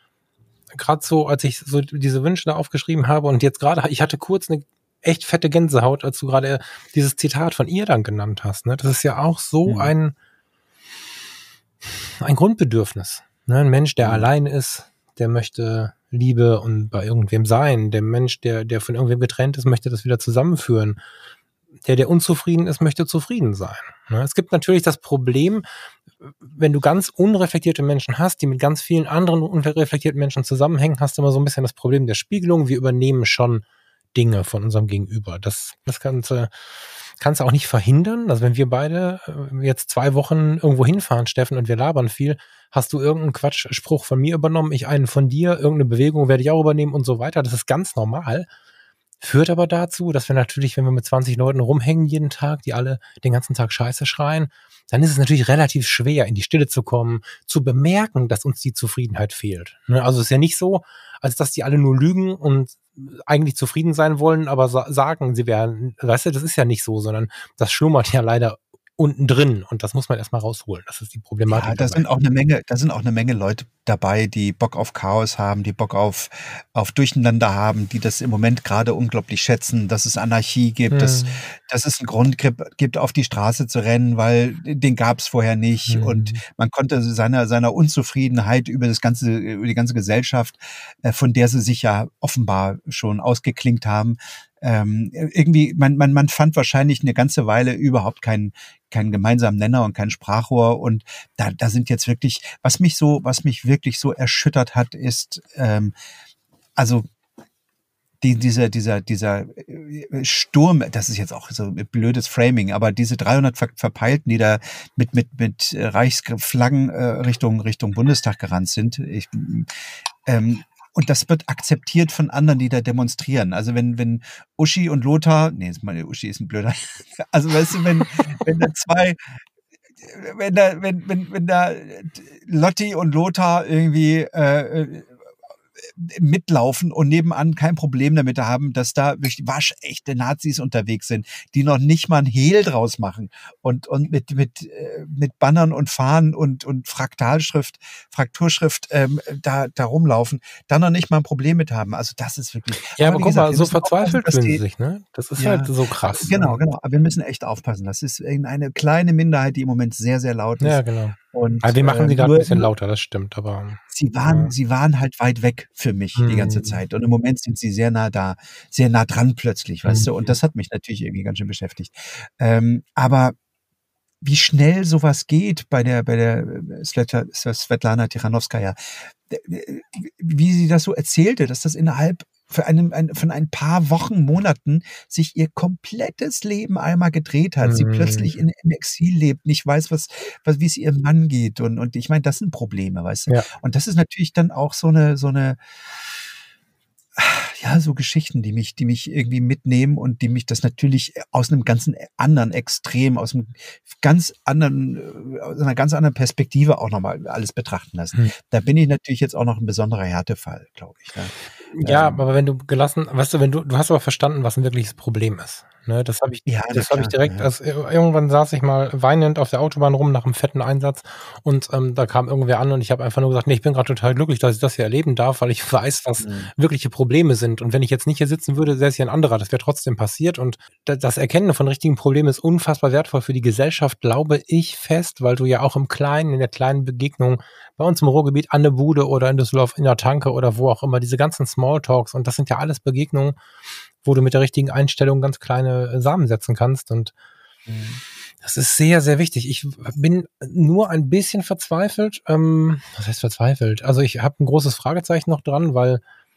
gerade so, als ich so diese Wünsche da aufgeschrieben habe und jetzt gerade, ich hatte kurz eine echt fette Gänsehaut, als du gerade dieses Zitat von ihr dann genannt hast. Ne? Das ist ja auch so mhm. ein, ein Grundbedürfnis. Ne? Ein Mensch, der mhm. allein ist, der möchte Liebe und bei irgendwem sein. Der Mensch, der, der von irgendwem getrennt ist, möchte das wieder zusammenführen. Der, der unzufrieden ist, möchte zufrieden sein. Ne? Es gibt natürlich das Problem, wenn du ganz unreflektierte Menschen hast, die mit ganz vielen anderen unreflektierten Menschen zusammenhängen, hast du immer so ein bisschen das Problem der Spiegelung. Wir übernehmen schon Dinge von unserem Gegenüber. Das, das Ganze kannst du auch nicht verhindern. Also wenn wir beide jetzt zwei Wochen irgendwo hinfahren, Steffen, und wir labern viel, hast du irgendeinen Quatschspruch von mir übernommen, ich einen von dir, irgendeine Bewegung werde ich auch übernehmen und so weiter. Das ist ganz normal. Führt aber dazu, dass wir natürlich, wenn wir mit zwanzig Leuten rumhängen jeden Tag, die alle den ganzen Tag Scheiße schreien, dann ist es natürlich relativ schwer, in die Stille zu kommen, zu bemerken, dass uns die Zufriedenheit fehlt. Also es ist ja nicht so, als dass die alle nur lügen und eigentlich zufrieden sein wollen, aber sa- sagen, sie wären, weißt du, das ist ja nicht so, sondern das schlummert ja leider unten drin und das muss man erstmal rausholen. Das ist die Problematik. Ja, da sind auch eine Menge, da sind auch eine Menge Leute dabei, die Bock auf Chaos haben, die Bock auf, auf Durcheinander haben, die das im Moment gerade unglaublich schätzen, dass es Anarchie gibt, hm. dass, dass es einen Grund gibt, auf die Straße zu rennen, weil den gab es vorher nicht hm. und man konnte seiner, seiner Unzufriedenheit über das ganze, über die ganze Gesellschaft, äh, von der sie sich ja offenbar schon ausgeklinkt haben, ähm, irgendwie, man, man, man fand wahrscheinlich eine ganze Weile überhaupt keinen, keinen gemeinsamen Nenner und kein Sprachrohr und da, da sind jetzt wirklich, was mich so, was mich wirklich so erschüttert hat, ist, ähm, also die, dieser, dieser, dieser Sturm, das ist jetzt auch so ein blödes Framing, aber diese dreihundert Ver- Verpeilten, die da mit, mit, mit Reichsflaggen äh, Richtung, Richtung Bundestag gerannt sind, ich, ähm, und das wird akzeptiert von anderen, die da demonstrieren. Also wenn, wenn Uschi und Lothar, nee, meine Uschi ist ein blöder, also weißt du, wenn, wenn da zwei, wenn da, wenn, wenn, wenn da Lotti und Lothar irgendwie äh, mitlaufen und nebenan kein Problem damit haben, dass da wirklich waschechte Nazis unterwegs sind, die noch nicht mal ein Hehl draus machen und, und mit, mit, mit Bannern und Fahnen und, und Fraktalschrift, Frakturschrift ähm, da, da rumlaufen, da noch nicht mal ein Problem mit haben. Also das ist wirklich... Ja, aber, aber guck mal, so verzweifelt fühlen sie sich, ne? Das ist ja, halt so krass. Genau, genau. Aber wir müssen echt aufpassen. Das ist eine kleine Minderheit, die im Moment sehr, sehr laut ist. Ja, genau. Und, also wir machen sie äh, gerade ein bisschen lauter, das stimmt, aber... Sie waren, ja. sie waren halt weit weg für mich hm. die ganze Zeit. Und im Moment sind sie sehr nah da, sehr nah dran plötzlich, weißt hm. du? Und das hat mich natürlich irgendwie ganz schön beschäftigt. Ähm, aber wie schnell sowas geht bei der, bei der Svetlana Tichanowskaja, wie sie das so erzählte, dass das innerhalb für einen, ein, von ein paar Wochen, Monaten sich ihr komplettes Leben einmal gedreht hat. Mhm. Sie plötzlich in, im Exil lebt, nicht weiß, was, was, wie es ihrem Mann geht. Und, und ich meine, das sind Probleme, weißt du? Ja. Und das ist natürlich dann auch so eine, so eine, ja, so Geschichten, die mich, die mich irgendwie mitnehmen und die mich das natürlich aus einem ganzen anderen Extrem, aus einem ganz anderen, aus einer ganz anderen Perspektive auch nochmal alles betrachten lassen. Mhm. Da bin ich natürlich jetzt auch noch ein besonderer Härtefall, glaube ich. Ne? Ja, ähm, aber wenn du gelassen, weißt du, wenn du, du hast aber verstanden, was ein wirkliches Problem ist. Ne, das habe ich, ja, das habe ich direkt, ja. als, irgendwann saß ich mal weinend auf der Autobahn rum nach einem fetten Einsatz und ähm, da kam irgendwer an und ich habe einfach nur gesagt, nee, ich bin gerade total glücklich, dass ich das hier erleben darf, weil ich weiß, was mhm. wirkliche Probleme sind. Und wenn ich jetzt nicht hier sitzen würde, säße hier ein anderer, das wäre trotzdem passiert. Und das Erkennen von richtigen Problemen ist unfassbar wertvoll für die Gesellschaft, glaube ich fest, weil du ja auch im Kleinen, in der kleinen Begegnung bei uns im Ruhrgebiet an der Bude oder in Düsseldorf in der Tanke oder wo auch immer, diese ganzen Smalltalks und das sind ja alles Begegnungen, wo du mit der richtigen Einstellung ganz kleine Samen setzen kannst und mhm. das ist sehr, sehr wichtig. Ich bin nur ein bisschen verzweifelt. Ähm, was heißt verzweifelt? Also ich habe ein großes Fragezeichen noch dran, weil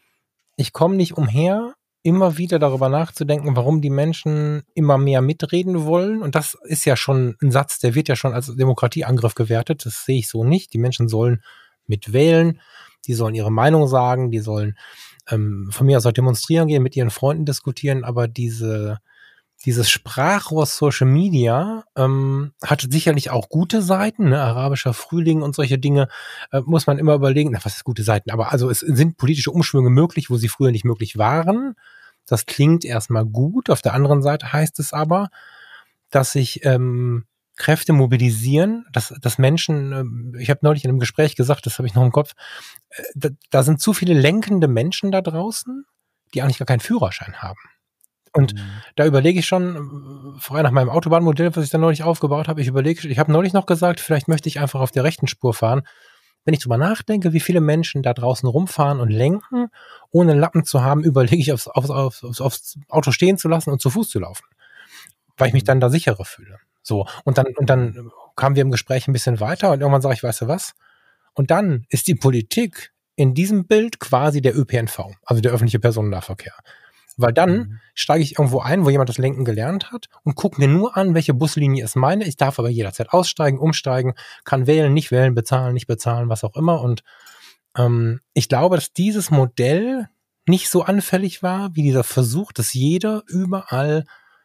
ich komme nicht umher, immer wieder darüber nachzudenken, warum die Menschen immer mehr mitreden wollen. Und das ist ja schon ein Satz, der wird ja schon als Demokratieangriff gewertet. Das sehe ich so nicht. Die Menschen sollen mitwählen, die sollen ihre Meinung sagen, die sollen ähm, von mir aus auch demonstrieren gehen, mit ihren Freunden diskutieren, aber diese dieses Sprachrohr Social Media ähm, hat sicherlich auch gute Seiten, ne? Arabischer Frühling und solche Dinge, äh, muss man immer überlegen, na, was ist gute Seiten, aber also es sind politische Umschwünge möglich, wo sie früher nicht möglich waren. Das klingt erstmal gut. Auf der anderen Seite heißt es aber, dass sich ähm, Kräfte mobilisieren, dass, dass Menschen, äh, ich habe neulich in einem Gespräch gesagt, das habe ich noch im Kopf, äh, da, da sind zu viele lenkende Menschen da draußen, die eigentlich gar keinen Führerschein haben. Und mhm. da überlege ich schon, vorher nach meinem Autobahnmodell, was ich dann neulich aufgebaut habe, ich überlege, ich habe neulich noch gesagt, vielleicht möchte ich einfach auf der rechten Spur fahren. Wenn ich drüber nachdenke, wie viele Menschen da draußen rumfahren und lenken, ohne einen Lappen zu haben, überlege ich, aufs, aufs, aufs, aufs Auto stehen zu lassen und zu Fuß zu laufen. Weil ich mich dann da sicherer fühle. So. Und dann, und dann kamen wir im Gespräch ein bisschen weiter und irgendwann sage ich, weißt du was? Und dann ist die Politik in diesem Bild quasi der Ö P N V, also der öffentliche Personennahverkehr. Weil dann mhm. steige ich irgendwo ein, wo jemand das Lenken gelernt hat und gucke mir nur an, welche Buslinie ist meine. Ich darf aber jederzeit aussteigen, umsteigen, kann wählen, nicht wählen, bezahlen, nicht bezahlen, was auch immer. Und ähm, ich glaube, dass dieses Modell nicht so anfällig war, wie dieser Versuch, dass jeder überall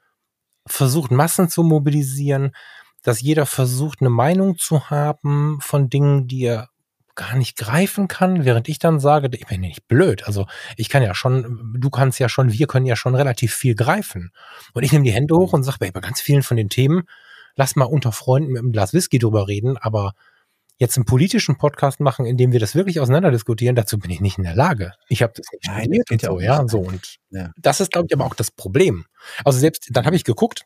versucht, Massen zu mobilisieren, dass jeder versucht, eine Meinung zu haben von Dingen, die er gar nicht greifen kann, während ich dann sage, ich bin ja nicht blöd, also ich kann ja schon, du kannst ja schon, wir können ja schon relativ viel greifen. Und ich nehme die Hände hoch und sage, bei ganz vielen von den Themen, lass mal unter Freunden mit einem Glas Whisky drüber reden, aber jetzt einen politischen Podcast machen, in dem wir das wirklich auseinander diskutieren, dazu bin ich nicht in der Lage. Ich habe das nicht studiert und so, ja, so und ja. Das ist, glaube ich, aber auch das Problem. Also selbst, dann habe ich geguckt,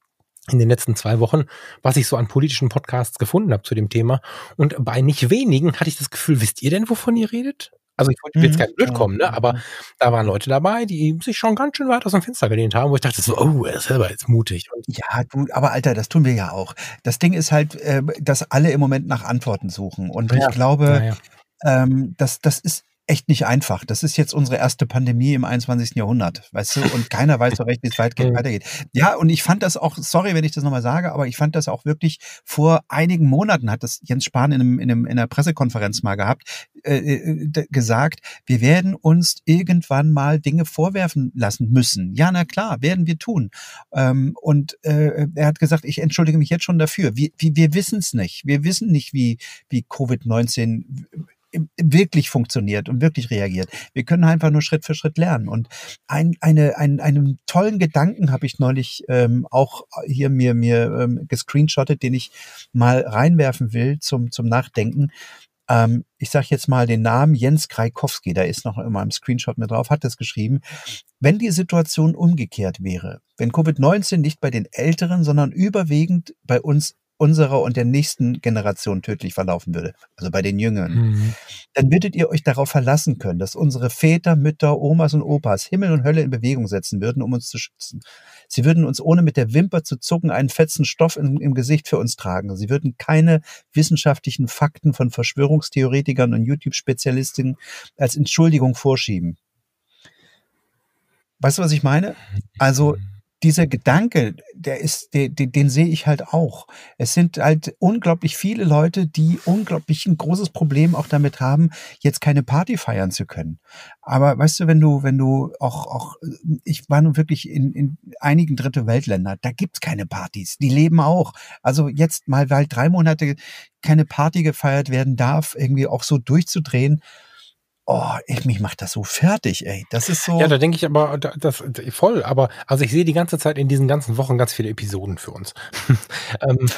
in den letzten zwei Wochen, was ich so an politischen Podcasts gefunden habe zu dem Thema. Und bei nicht wenigen hatte ich das Gefühl, wisst ihr denn, wovon ihr redet? Also ich wollte jetzt kein blöd kommen, ne? Aber da waren Leute dabei, die sich schon ganz schön weit aus dem Fenster gelehnt haben, wo ich dachte so, oh, er ist selber jetzt mutig. Und ja, du, aber Alter, das tun wir ja auch. Das Ding ist halt, äh, dass alle im Moment nach Antworten suchen. Und ja, ich glaube, ja. ähm, das, das ist echt nicht einfach. Das ist jetzt unsere erste Pandemie im einundzwanzigsten Jahrhundert, weißt du? Und keiner weiß so recht, wie es weitergeht. Ja, und ich fand das auch, sorry, wenn ich das nochmal sage, aber ich fand das auch wirklich, vor einigen Monaten hat das Jens Spahn in, einem, in, einem, in einer Pressekonferenz mal gehabt, äh, gesagt, wir werden uns irgendwann mal Dinge vorwerfen lassen müssen. Ja, na klar, werden wir tun. Ähm, und äh, er hat gesagt, ich entschuldige mich jetzt schon dafür. Wir, wir, wir wissen es nicht. Wir wissen nicht, wie, wie Covid neunzehn wirklich funktioniert und wirklich reagiert. Wir können einfach nur Schritt für Schritt lernen. Und ein, eine, ein, einen tollen Gedanken habe ich neulich ähm, auch hier mir, mir ähm, gescreenshottet, den ich mal reinwerfen will zum, zum Nachdenken. Ähm, ich sage jetzt mal den Namen Jens Krajkowski, da ist noch immer im Screenshot mit drauf, hat das geschrieben. Wenn die Situation umgekehrt wäre, wenn Covid neunzehn nicht bei den Älteren, sondern überwiegend bei uns unserer und der nächsten Generation tödlich verlaufen würde, also bei den Jüngeren, mhm. dann würdet ihr euch darauf verlassen können, dass unsere Väter, Mütter, Omas und Opas Himmel und Hölle in Bewegung setzen würden, um uns zu schützen. Sie würden uns ohne mit der Wimper zu zucken einen fetzen Stoff im, im Gesicht für uns tragen. Sie würden keine wissenschaftlichen Fakten von Verschwörungstheoretikern und YouTube-Spezialisten als Entschuldigung vorschieben. Weißt du, was ich meine? Also dieser Gedanke, der ist, der, den, den sehe ich halt auch. Es sind halt unglaublich viele Leute, die unglaublich ein großes Problem auch damit haben, jetzt keine Party feiern zu können. Aber weißt du, wenn du, wenn du auch, auch, ich war nun wirklich in, in einigen Dritte Weltländern, da gibt's keine Partys. Die leben auch. Also jetzt mal, weil drei Monate keine Party gefeiert werden darf, irgendwie auch so durchzudrehen. Oh, ich, mich macht das so fertig, ey. Das ist so. Ja, da denke ich aber, das voll, aber, also ich sehe die ganze Zeit in diesen ganzen Wochen ganz viele Episoden für uns. ähm,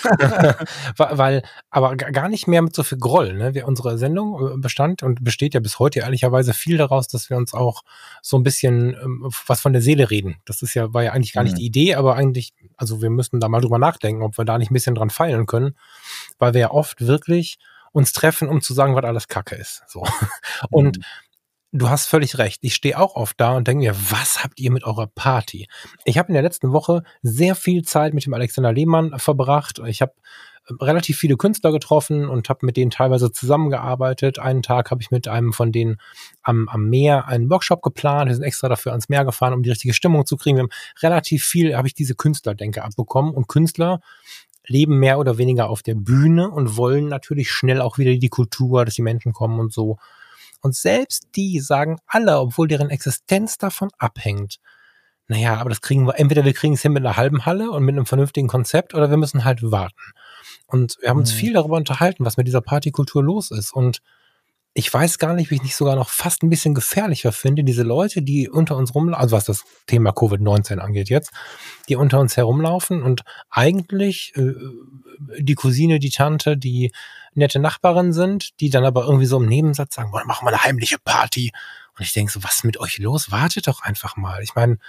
weil, aber gar nicht mehr mit so viel Groll, ne? Wir, unsere Sendung bestand und besteht ja bis heute ehrlicherweise viel daraus, dass wir uns auch so ein bisschen ähm, was von der Seele reden. Das ist ja, war ja eigentlich gar nicht mhm. die Idee, aber eigentlich, also wir müssten da mal drüber nachdenken, ob wir da nicht ein bisschen dran feilen können, weil wir ja oft wirklich uns treffen, um zu sagen, was alles Kacke ist. So. Und mhm. du hast völlig recht. Ich stehe auch oft da und denke mir, was habt ihr mit eurer Party? Ich habe in der letzten Woche sehr viel Zeit mit dem Alexander Lehmann verbracht. Ich habe relativ viele Künstler getroffen und habe mit denen teilweise zusammengearbeitet. Einen Tag habe ich mit einem von denen am, am Meer einen Workshop geplant. Wir sind extra dafür ans Meer gefahren, um die richtige Stimmung zu kriegen. Wir haben relativ viel, habe ich diese Künstlerdenke abbekommen. Und Künstler leben mehr oder weniger auf der Bühne und wollen natürlich schnell auch wieder die Kultur, dass die Menschen kommen und so. Und selbst die sagen alle, obwohl deren Existenz davon abhängt, naja, aber das kriegen wir, entweder wir kriegen es hin mit einer halben Halle und mit einem vernünftigen Konzept oder wir müssen halt warten. Und wir haben uns mhm. viel darüber unterhalten, was mit dieser Partykultur los ist. Und ich weiß gar nicht, wie ich nicht sogar noch fast ein bisschen gefährlicher finde, diese Leute, die unter uns rumlaufen, also was das Thema Covid neunzehn angeht jetzt, die unter uns herumlaufen und eigentlich äh, die Cousine, die Tante, die nette Nachbarin sind, die dann aber irgendwie so im Nebensatz sagen, boah, machen wir eine heimliche Party. Und ich denke so, was ist mit euch los? Wartet doch einfach mal. Ich meine,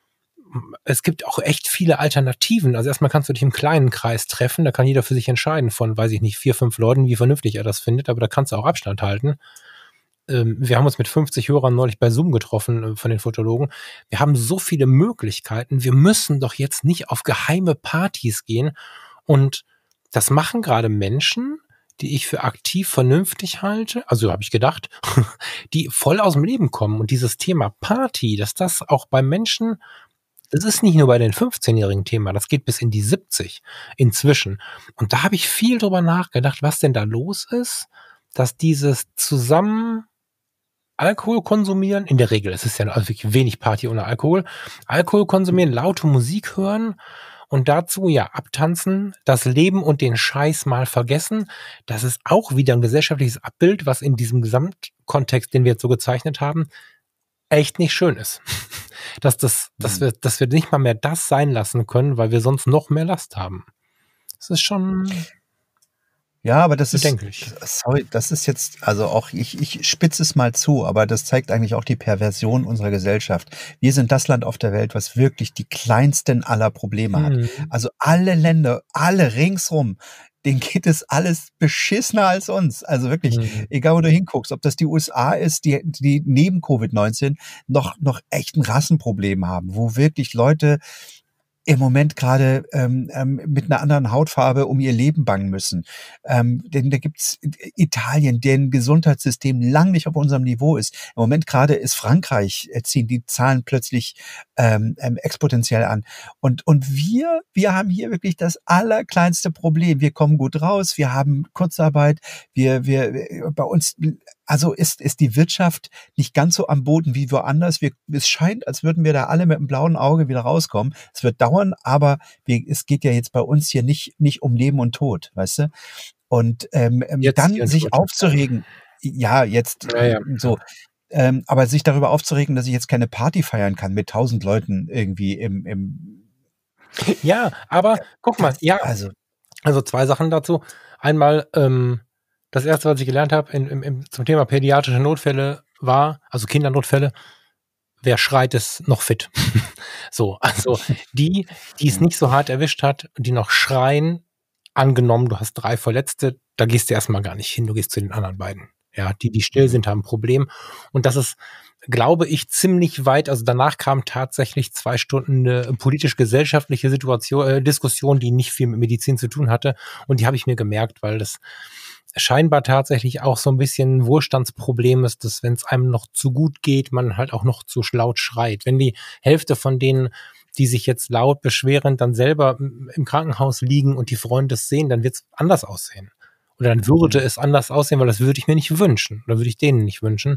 es gibt auch echt viele Alternativen. Also erstmal kannst du dich im kleinen Kreis treffen, da kann jeder für sich entscheiden von, weiß ich nicht, vier, fünf Leuten, wie vernünftig er das findet, aber da kannst du auch Abstand halten. Ähm, wir haben uns mit fünfzig Hörern neulich bei Zoom getroffen äh, von den Fotologen. Wir haben so viele Möglichkeiten. Wir müssen doch jetzt nicht auf geheime Partys gehen. Und das machen gerade Menschen, die ich für aktiv vernünftig halte, also habe ich gedacht, die voll aus dem Leben kommen. Und dieses Thema Party, dass das auch bei Menschen, das ist nicht nur bei den fünfzehnjährigen Thema, das geht bis in die siebzig inzwischen. Und da habe ich viel drüber nachgedacht, was denn da los ist, dass dieses zusammen Alkohol konsumieren, in der Regel, es ist ja also wirklich wenig Party ohne Alkohol, Alkohol konsumieren, laute Musik hören und dazu ja abtanzen, das Leben und den Scheiß mal vergessen, das ist auch wieder ein gesellschaftliches Abbild, was in diesem Gesamtkontext, den wir jetzt so gezeichnet haben, echt nicht schön ist. Dass, das, dass, wir, dass wir nicht mal mehr das sein lassen können, weil wir sonst noch mehr Last haben. Das ist schon... Ja, aber das bedenklich. ist, sorry, das ist jetzt, also auch, ich, ich spitze es mal zu, aber das zeigt eigentlich auch die Perversion unserer Gesellschaft. Wir sind das Land auf der Welt, was wirklich die kleinsten aller Probleme hat. Mhm. Also alle Länder, alle ringsrum, denen geht es alles beschissener als uns. Also wirklich, mhm. egal wo du hinguckst, ob das die U S A ist, die, die neben Covid neunzehn noch, noch echt ein Rassenproblem haben, wo wirklich Leute im Moment gerade ähm, ähm, mit einer anderen Hautfarbe um ihr Leben bangen müssen. Ähm, denn da gibt's Italien, deren Gesundheitssystem lang nicht auf unserem Niveau ist. Im Moment gerade ist Frankreich, äh, ziehen die Zahlen plötzlich ähm, ähm, exponentiell an. Und und wir, wir haben hier wirklich das allerkleinste Problem. Wir kommen gut raus, wir haben Kurzarbeit, wir, wir bei uns, also ist ist die Wirtschaft nicht ganz so am Boden wie woanders. Wir, es scheint, als würden wir da alle mit einem blauen Auge wieder rauskommen. Es wird dauern, aber wir, es geht ja jetzt bei uns hier nicht nicht um Leben und Tod, weißt du? Und ähm, dann sich aufzuregen, ja, jetzt ja, ja. so, ähm, aber sich darüber aufzuregen, dass ich jetzt keine Party feiern kann mit tausend Leuten irgendwie im, im Ja, aber guck mal, ja, also, also zwei Sachen dazu. Einmal, ähm, das erste, was ich gelernt habe in, im, im, zum Thema pädiatrische Notfälle war, also Kindernotfälle, wer schreit, ist noch fit. So, also die, die es nicht so hart erwischt hat, die noch schreien, angenommen, du hast drei Verletzte, da gehst du erstmal gar nicht hin, du gehst zu den anderen beiden. Ja, die, die still sind, haben ein Problem. Und das ist, glaube ich, ziemlich weit, also danach kam tatsächlich zwei Stunden eine politisch-gesellschaftliche Situation, äh, Diskussion, die nicht viel mit Medizin zu tun hatte. Und die habe ich mir gemerkt, weil das scheinbar tatsächlich auch so ein bisschen ein Wohlstandsproblem ist, dass wenn es einem noch zu gut geht, man halt auch noch zu laut schreit. Wenn die Hälfte von denen, die sich jetzt laut beschweren, dann selber im Krankenhaus liegen und die Freunde es sehen, dann wird es anders aussehen. Oder dann würde es anders aussehen, weil das würde ich mir nicht wünschen. Oder würde ich denen nicht wünschen.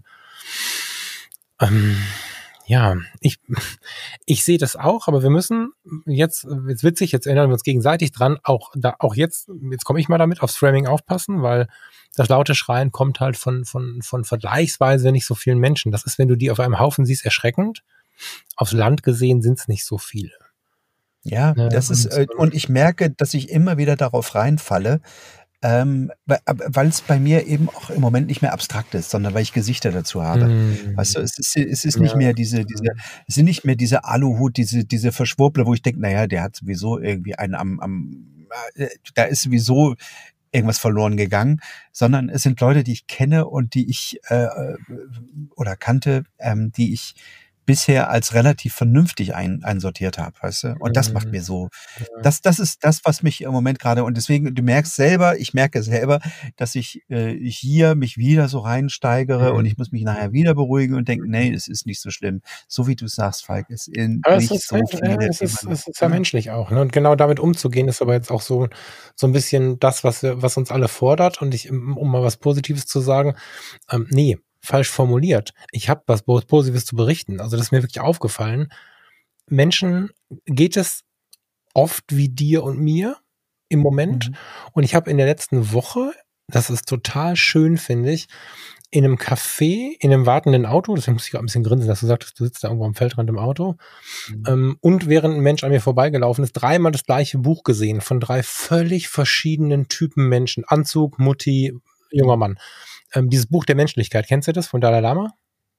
Ähm, ja, ich, ich sehe das auch, aber wir müssen jetzt, jetzt witzig, jetzt erinnern wir uns gegenseitig dran, auch da, auch jetzt, jetzt komme ich mal damit, aufs Framing aufpassen, weil das laute Schreien kommt halt von, von, von vergleichsweise nicht so vielen Menschen. Das ist, wenn du die auf einem Haufen siehst, erschreckend. Aufs Land gesehen sind es nicht so viele. Ja, ja das ist, äh, und ich merke, dass ich immer wieder darauf reinfalle, ähm, weil es bei mir eben auch im Moment nicht mehr abstrakt ist, sondern weil ich Gesichter dazu habe. Mm. Weißt du, es ist, es ist nicht ja. mehr diese, diese, es sind nicht mehr diese Aluhut, diese, diese Verschwurble, wo ich denke, naja, der hat sowieso irgendwie einen am, am, äh, da ist sowieso irgendwas verloren gegangen, sondern es sind Leute, die ich kenne und die ich, äh, oder kannte, ähm, die ich bisher als relativ vernünftig ein, einsortiert habe, weißt du? Und das macht mir so, ja. das, das ist das, was mich im Moment gerade, und deswegen, du merkst selber, ich merke selber, dass ich äh, hier mich wieder so reinsteigere mhm. und ich muss mich nachher wieder beruhigen und denken, nee, es ist nicht so schlimm. So wie du sagst, Falk, es ist aber nicht es ist so halt, viele. Ja, es, ist, es ist ja menschlich auch, ne? Und genau damit umzugehen, ist aber jetzt auch so, so ein bisschen das, was wir, was uns alle fordert. Und ich, um mal was Positives zu sagen, ähm, nee, falsch formuliert. Ich habe was Positives zu berichten. Also das ist mir wirklich aufgefallen. Menschen geht es oft wie dir und mir im Moment. Mhm. Und ich habe in der letzten Woche, das ist total schön, finde ich, in einem Café, in einem wartenden Auto, deswegen muss ich auch ein bisschen grinsen, dass du sagtest, du sitzt da irgendwo am Feldrand im Auto, mhm. ähm, und während ein Mensch an mir vorbeigelaufen ist, dreimal das gleiche Buch gesehen von drei völlig verschiedenen Typen Menschen. Anzug, Mutti, junger Mann. Ähm, dieses Buch der Menschlichkeit, kennst du das von Dalai Lama?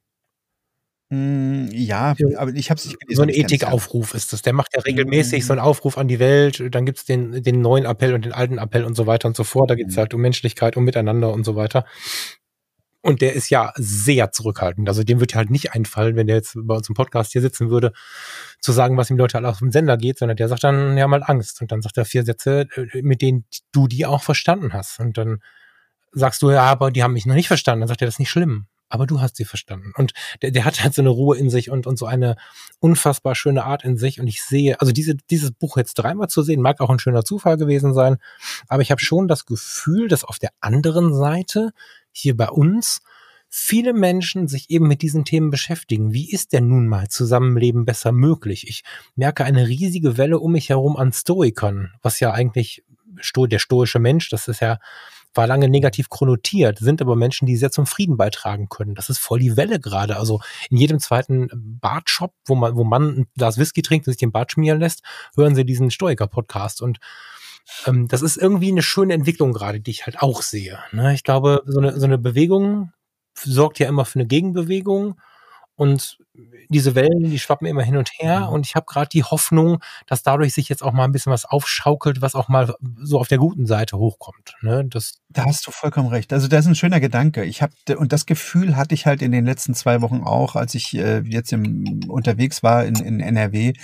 Mm, ja, aber ich habe es nicht gelesen. So ein Ethikaufruf ist das. Der macht ja regelmäßig mm. so einen Aufruf an die Welt. Dann gibt's den, den neuen Appell und den alten Appell und so weiter und so fort. Da geht's mm. halt um Menschlichkeit, um Miteinander und so weiter. Und der ist ja sehr zurückhaltend. Also dem wird halt nicht einfallen, wenn der jetzt bei uns im Podcast hier sitzen würde, zu sagen, was ihm Leute alle auf den Sender geht, sondern der sagt dann, ja, mal Angst. Und dann sagt er vier Sätze, mit denen du die auch verstanden hast. Und dann sagst du, ja, aber die haben mich noch nicht verstanden. Dann sagt er, das ist nicht schlimm. Aber du hast sie verstanden. Und der, der hat halt so eine Ruhe in sich und, und so eine unfassbar schöne Art in sich. Und ich sehe, also diese, dieses Buch jetzt dreimal zu sehen, mag auch ein schöner Zufall gewesen sein. Aber ich habe schon das Gefühl, dass auf der anderen Seite hier bei uns viele Menschen sich eben mit diesen Themen beschäftigen. Wie ist denn nun mal Zusammenleben besser möglich? Ich merke eine riesige Welle um mich herum an Stoikern, was ja eigentlich sto- der stoische Mensch, das ist ja war lange negativ konnotiert, sind aber Menschen, die sehr zum Frieden beitragen können. Das ist voll die Welle gerade. Also in jedem zweiten Bartshop, wo man, wo man ein Glas Whisky trinkt und sich den Bart schmieren lässt, hören sie diesen Stoiker-Podcast. Und ähm, das ist irgendwie eine schöne Entwicklung gerade, die ich halt auch sehe. Ne? Ich glaube, so eine, so eine Bewegung sorgt ja immer für eine Gegenbewegung. Und diese Wellen, die schwappen immer hin und her. Und ich habe gerade die Hoffnung, dass dadurch sich jetzt auch mal ein bisschen was aufschaukelt, was auch mal so auf der guten Seite hochkommt. Ne? Das Da hast du vollkommen recht. Also das ist ein schöner Gedanke. Ich habe und das Gefühl hatte ich halt in den letzten zwei Wochen auch, als ich äh, jetzt im, unterwegs war in, in N R W,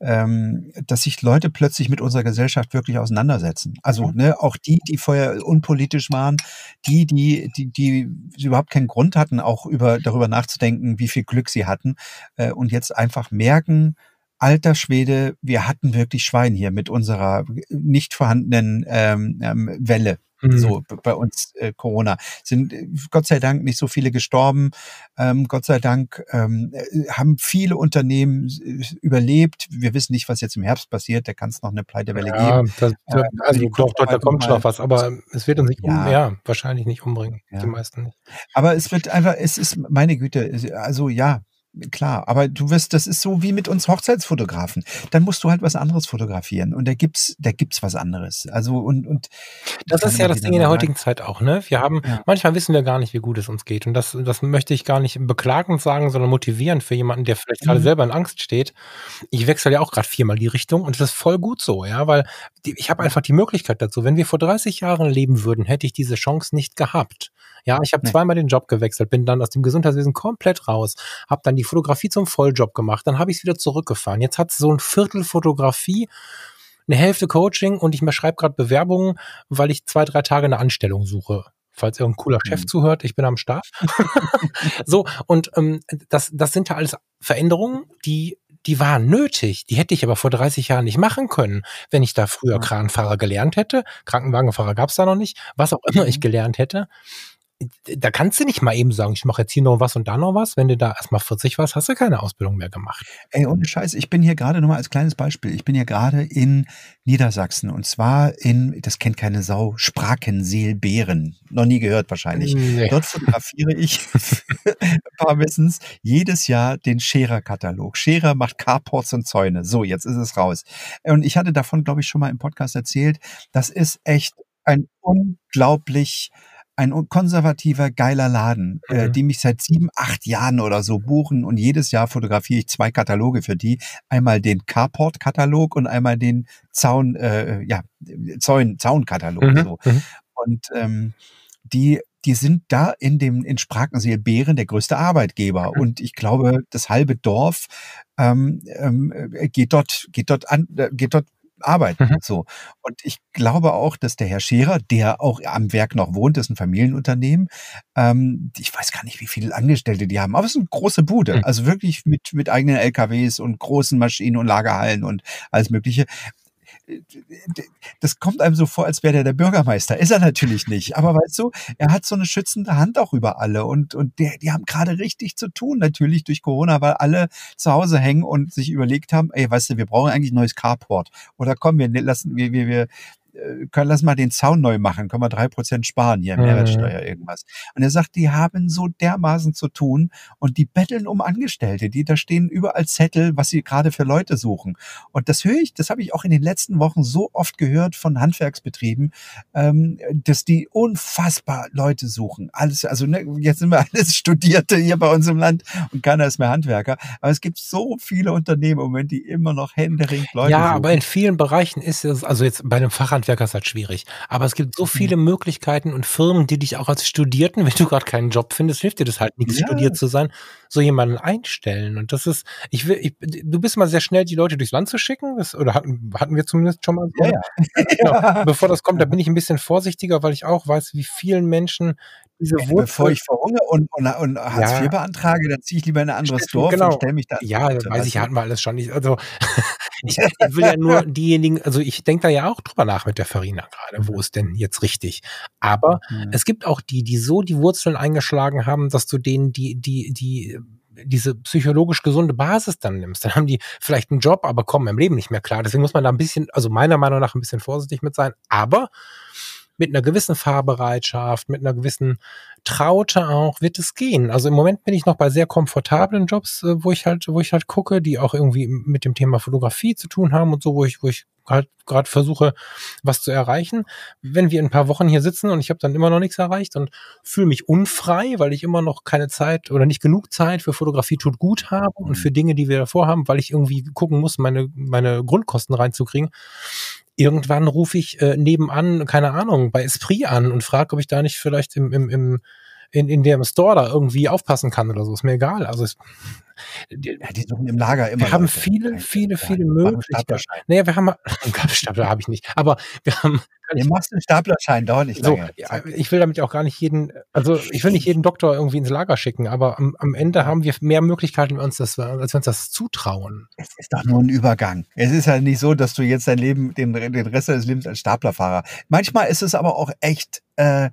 ähm, dass sich Leute plötzlich mit unserer Gesellschaft wirklich auseinandersetzen. Also ne, auch die, die vorher unpolitisch waren, die, die, die, die überhaupt keinen Grund hatten, auch über darüber nachzudenken, wie viel Glück sie hatten, äh, und jetzt einfach merken, alter Schwede, wir hatten wirklich Schwein hier mit unserer nicht vorhandenen ähm, ähm, Welle. So, bei uns äh, Corona. Sind äh, Gott sei Dank nicht so viele gestorben. Ähm, Gott sei Dank ähm, haben viele Unternehmen äh, überlebt. Wir wissen nicht, was jetzt im Herbst passiert. Da kann es noch eine Pleitewelle ja, geben. Das, das, Ähm, also doch, doch, da kommt schon noch was. Aber es wird uns nicht, ja, um, ja wahrscheinlich nicht umbringen. Ja. Die meisten nicht. Aber es wird einfach, es ist, meine Güte, also ja, klar, aber du wirst, das ist so wie mit uns Hochzeitsfotografen. Dann musst du halt was anderes fotografieren und da gibt's, da gibt's was anderes. Also und und das ist ja das Ding in der heutigen Zeit auch, ne? Wir haben, ja. manchmal wissen wir gar nicht, wie gut es uns geht und das, das möchte ich gar nicht beklagend sagen, sondern motivierend für jemanden, der vielleicht mhm. gerade selber in Angst steht. Ich wechsle ja auch gerade viermal die Richtung und das ist voll gut so, ja, weil die, ich habe einfach die Möglichkeit dazu. Wenn wir vor dreißig Jahren leben würden, hätte ich diese Chance nicht gehabt. Ja, ich habe nee. zweimal den Job gewechselt, bin dann aus dem Gesundheitswesen komplett raus, habe dann die Fotografie zum Volljob gemacht, dann habe ich es wieder zurückgefahren. Jetzt hat es so ein Viertel Fotografie, eine Hälfte Coaching und ich schreibe gerade Bewerbungen, weil ich zwei, drei Tage eine Anstellung suche. Falls irgendein cooler mhm. Chef zuhört, ich bin am Start. So, und ähm, das, das sind ja alles Veränderungen, die die waren nötig. Die hätte ich aber vor dreißig Jahren nicht machen können, wenn ich da früher Kranfahrer gelernt hätte. Krankenwagenfahrer gab es da noch nicht. Was auch immer ich gelernt hätte. Da kannst du nicht mal eben sagen, ich mache jetzt hier noch was und da noch was. Wenn du da erstmal vierzig warst, hast du keine Ausbildung mehr gemacht. Ey, ohne Scheiß, ich bin hier gerade nur mal als kleines Beispiel, ich bin hier gerade in Niedersachsen und zwar in, das kennt keine Sau, Sprakenseelbeeren. Noch nie gehört wahrscheinlich. Nee. Dort fotografiere ich, ein paar wissen's, jedes Jahr den Scherer-Katalog. Scherer macht Carports und Zäune. So, jetzt ist es raus. Und ich hatte davon, glaube ich, schon mal im Podcast erzählt, das ist echt ein unglaublich ein konservativer, geiler Laden, mhm. äh, die mich seit sieben, acht Jahren oder so buchen und jedes Jahr fotografiere ich zwei Kataloge für die. Einmal den Carport-Katalog und einmal den Zaun, äh, ja, Zaun, Zaun-Katalog. Mhm. So. Mhm. Und ähm, die die sind da in dem in Sprakenseelbeeren der größte Arbeitgeber. Mhm. Und ich glaube, das halbe Dorf ähm, ähm, geht dort, geht dort an, äh, geht dort arbeiten. Mhm. So. Und ich glaube auch, dass der Herr Scherer, der auch am Werk noch wohnt, ist ein Familienunternehmen. Ähm, ich weiß gar nicht, wie viele Angestellte die haben, aber es ist eine große Bude. Mhm. Also wirklich mit, mit eigenen L K Ws und großen Maschinen und Lagerhallen und alles Mögliche. Das kommt einem so vor, als wäre der der Bürgermeister. Ist er natürlich nicht. Aber weißt du, er hat so eine schützende Hand auch über alle. Und, und der, die haben gerade richtig zu tun, natürlich durch Corona, weil alle zu Hause hängen und sich überlegt haben, ey, weißt du, wir brauchen eigentlich ein neues Carport. Oder komm, wir lassen, wir, wir, wir können, lass mal den Zaun neu machen, können wir drei Prozent sparen hier, Mehrwertsteuer, irgendwas. Und er sagt, die haben so dermaßen zu tun und die betteln um Angestellte, die da stehen überall Zettel, was sie gerade für Leute suchen. Und das höre ich, das habe ich auch in den letzten Wochen so oft gehört von Handwerksbetrieben, ähm, dass die unfassbar Leute suchen. Alles, also ne, jetzt sind wir alles Studierte hier bei uns im Land und keiner ist mehr Handwerker. Aber es gibt so viele Unternehmen im Moment, die immer noch händeringend Leute ja, suchen. Ja, aber in vielen Bereichen ist es, also jetzt bei einem Fachhandwerker Handwerker ist halt schwierig. Aber es gibt so viele Möglichkeiten und Firmen, die dich auch als Studierten, wenn du gerade keinen Job findest, hilft dir das halt nichts, ja. studiert zu sein, so jemanden einstellen. Und das ist, ich will, ich, du bist mal sehr schnell, die Leute durchs Land zu schicken, das, oder hatten, hatten wir zumindest schon mal. Ja, ja. Genau. Bevor das kommt, da bin ich ein bisschen vorsichtiger, weil ich auch weiß, wie vielen Menschen diese ja, bevor ich verhungere und, und, und Hartz ja. vier beantrage, dann ziehe ich lieber in ein anderes Steffen, Dorf genau. und stelle mich da. Ja, das weiß ich, hatten wir alles schon nicht. Also ich, ich will ja nur diejenigen, also ich denke da ja auch drüber nach mit der Farina gerade, wo ist denn jetzt richtig? Aber mhm. es gibt auch die, die so die Wurzeln eingeschlagen haben, dass du denen die, die, die diese psychologisch gesunde Basis dann nimmst. Dann haben die vielleicht einen Job, aber kommen im Leben nicht mehr klar. Deswegen muss man da ein bisschen, also meiner Meinung nach ein bisschen vorsichtig mit sein. Aber mit einer gewissen Fahrbereitschaft, mit einer gewissen Traute auch, wird es gehen. Also im Moment bin ich noch bei sehr komfortablen Jobs, wo ich halt, wo ich halt gucke, die auch irgendwie mit dem Thema Fotografie zu tun haben und so, wo ich, wo ich halt gerade versuche, was zu erreichen. Wenn wir in ein paar Wochen hier sitzen und ich habe dann immer noch nichts erreicht und fühle mich unfrei, weil ich immer noch keine Zeit oder nicht genug Zeit für Fotografie tut gut habe und für Dinge, die wir davor haben, weil ich irgendwie gucken muss, meine, meine Grundkosten reinzukriegen. Irgendwann rufe ich äh, nebenan, keine Ahnung, bei Esprit an und frage, ob ich da nicht vielleicht im, im, im, in, in dem Store da irgendwie aufpassen kann oder so. Ist mir egal. Also es, die, ja, die suchen im Lager immer. Wir haben Leute. viele, viele, viele Möglichkeiten. Naja, wir haben einen Gabelstapler habe ich nicht, aber wir haben. Du machst einen Staplerschein, dauert nicht so, lange. Ja, ich will damit auch gar nicht jeden, also ich will nicht jeden Doktor irgendwie ins Lager schicken, aber am, am Ende haben wir mehr Möglichkeiten, als wir uns das zutrauen. Es ist doch nur ein Übergang. Es ist ja nicht so, dass du jetzt dein Leben, den, den Rest deines Lebens als Staplerfahrer. Manchmal ist es aber auch echt äh,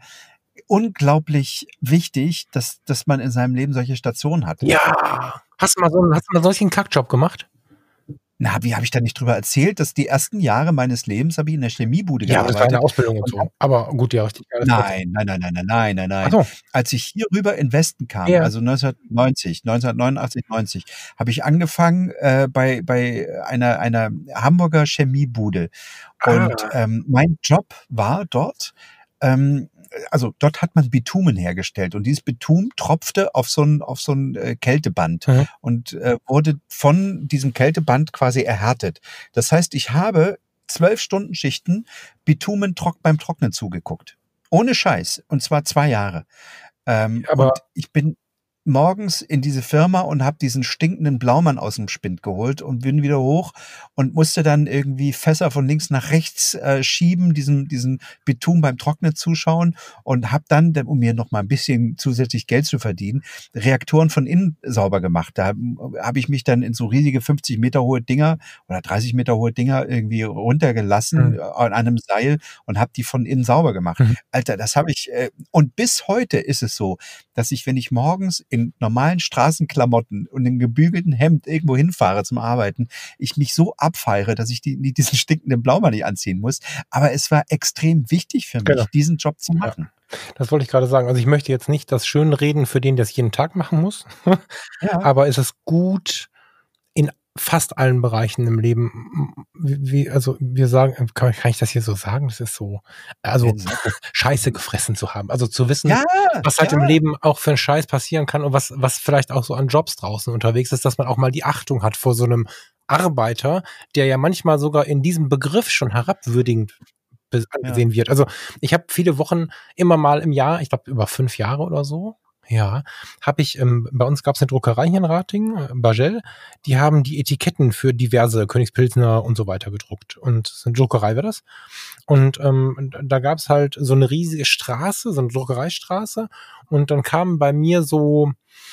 unglaublich wichtig, dass, dass man in seinem Leben solche Stationen hat. Ja. Hast du mal so einen, hast du mal solchen Kackjob gemacht? Na, wie habe ich da nicht drüber erzählt, dass die ersten Jahre meines Lebens habe ich in der Chemiebude ja, gearbeitet. Ja, das war eine Ausbildung und so. Aber gut, ja, richtig. Nein, nein, nein, nein, nein, nein, nein, nein. So. Als ich hier rüber in Westen kam, ja. also neunzehnhundertneunzig, neunzehnhundertneunundachtzig, neunzig, habe ich angefangen äh, bei bei einer einer Hamburger Chemiebude. Und ah. ähm, mein Job war dort, ähm, also dort hat man Bitumen hergestellt und dieses Bitum tropfte auf so ein auf so ein äh, Kälteband mhm. und äh, wurde von diesem Kälteband quasi erhärtet. Das heißt, ich habe zwölf Stunden Schichten Bitumen trock beim Trocknen zugeguckt. Ohne Scheiß. Und zwar zwei Jahre. Ähm, Aber und ich bin morgens in diese Firma und habe diesen stinkenden Blaumann aus dem Spind geholt und bin wieder hoch und musste dann irgendwie Fässer von links nach rechts äh, schieben, diesen diesen Bitum beim Trocknen zuschauen und habe dann, um mir noch mal ein bisschen zusätzlich Geld zu verdienen, Reaktoren von innen sauber gemacht. Da habe ich mich dann in so riesige fünfzig Meter hohe Dinger oder dreißig Meter hohe Dinger irgendwie runtergelassen mhm. an einem Seil und habe die von innen sauber gemacht. Mhm. Alter, das habe ich äh, und bis heute ist es so, dass ich, wenn ich morgens in normalen Straßenklamotten und im gebügelten Hemd irgendwo hinfahre zum Arbeiten, ich mich so abfeiere, dass ich die, diesen stinkenden Blaumann nicht anziehen muss. Aber es war extrem wichtig für mich, genau. diesen Job zu machen. Ja. Das wollte ich gerade sagen. Also ich möchte jetzt nicht das Schönreden für den, der es jeden Tag machen muss. Ja. Aber es ist gut, in fast allen Bereichen im Leben, wie, also wir sagen, kann, kann ich das hier so sagen? Das ist so, also Scheiße gefressen zu haben. Also zu wissen, ja, was halt ja. im Leben auch für einen Scheiß passieren kann und was, was vielleicht auch so an Jobs draußen unterwegs ist, dass man auch mal die Achtung hat vor so einem Arbeiter, der ja manchmal sogar in diesem Begriff schon herabwürdigend angesehen ja. wird. Also ich habe viele Wochen immer mal im Jahr, ich glaube über fünf Jahre oder so, ja, habe ich, ähm, bei uns gab es eine Druckerei hier in Ratingen, äh, Bagel, die haben die Etiketten für diverse Königspilsner und so weiter gedruckt. Und so eine Druckerei war das. Und ähm, da gab es halt so eine riesige Straße, so eine Druckereistraße. Und dann kamen bei mir so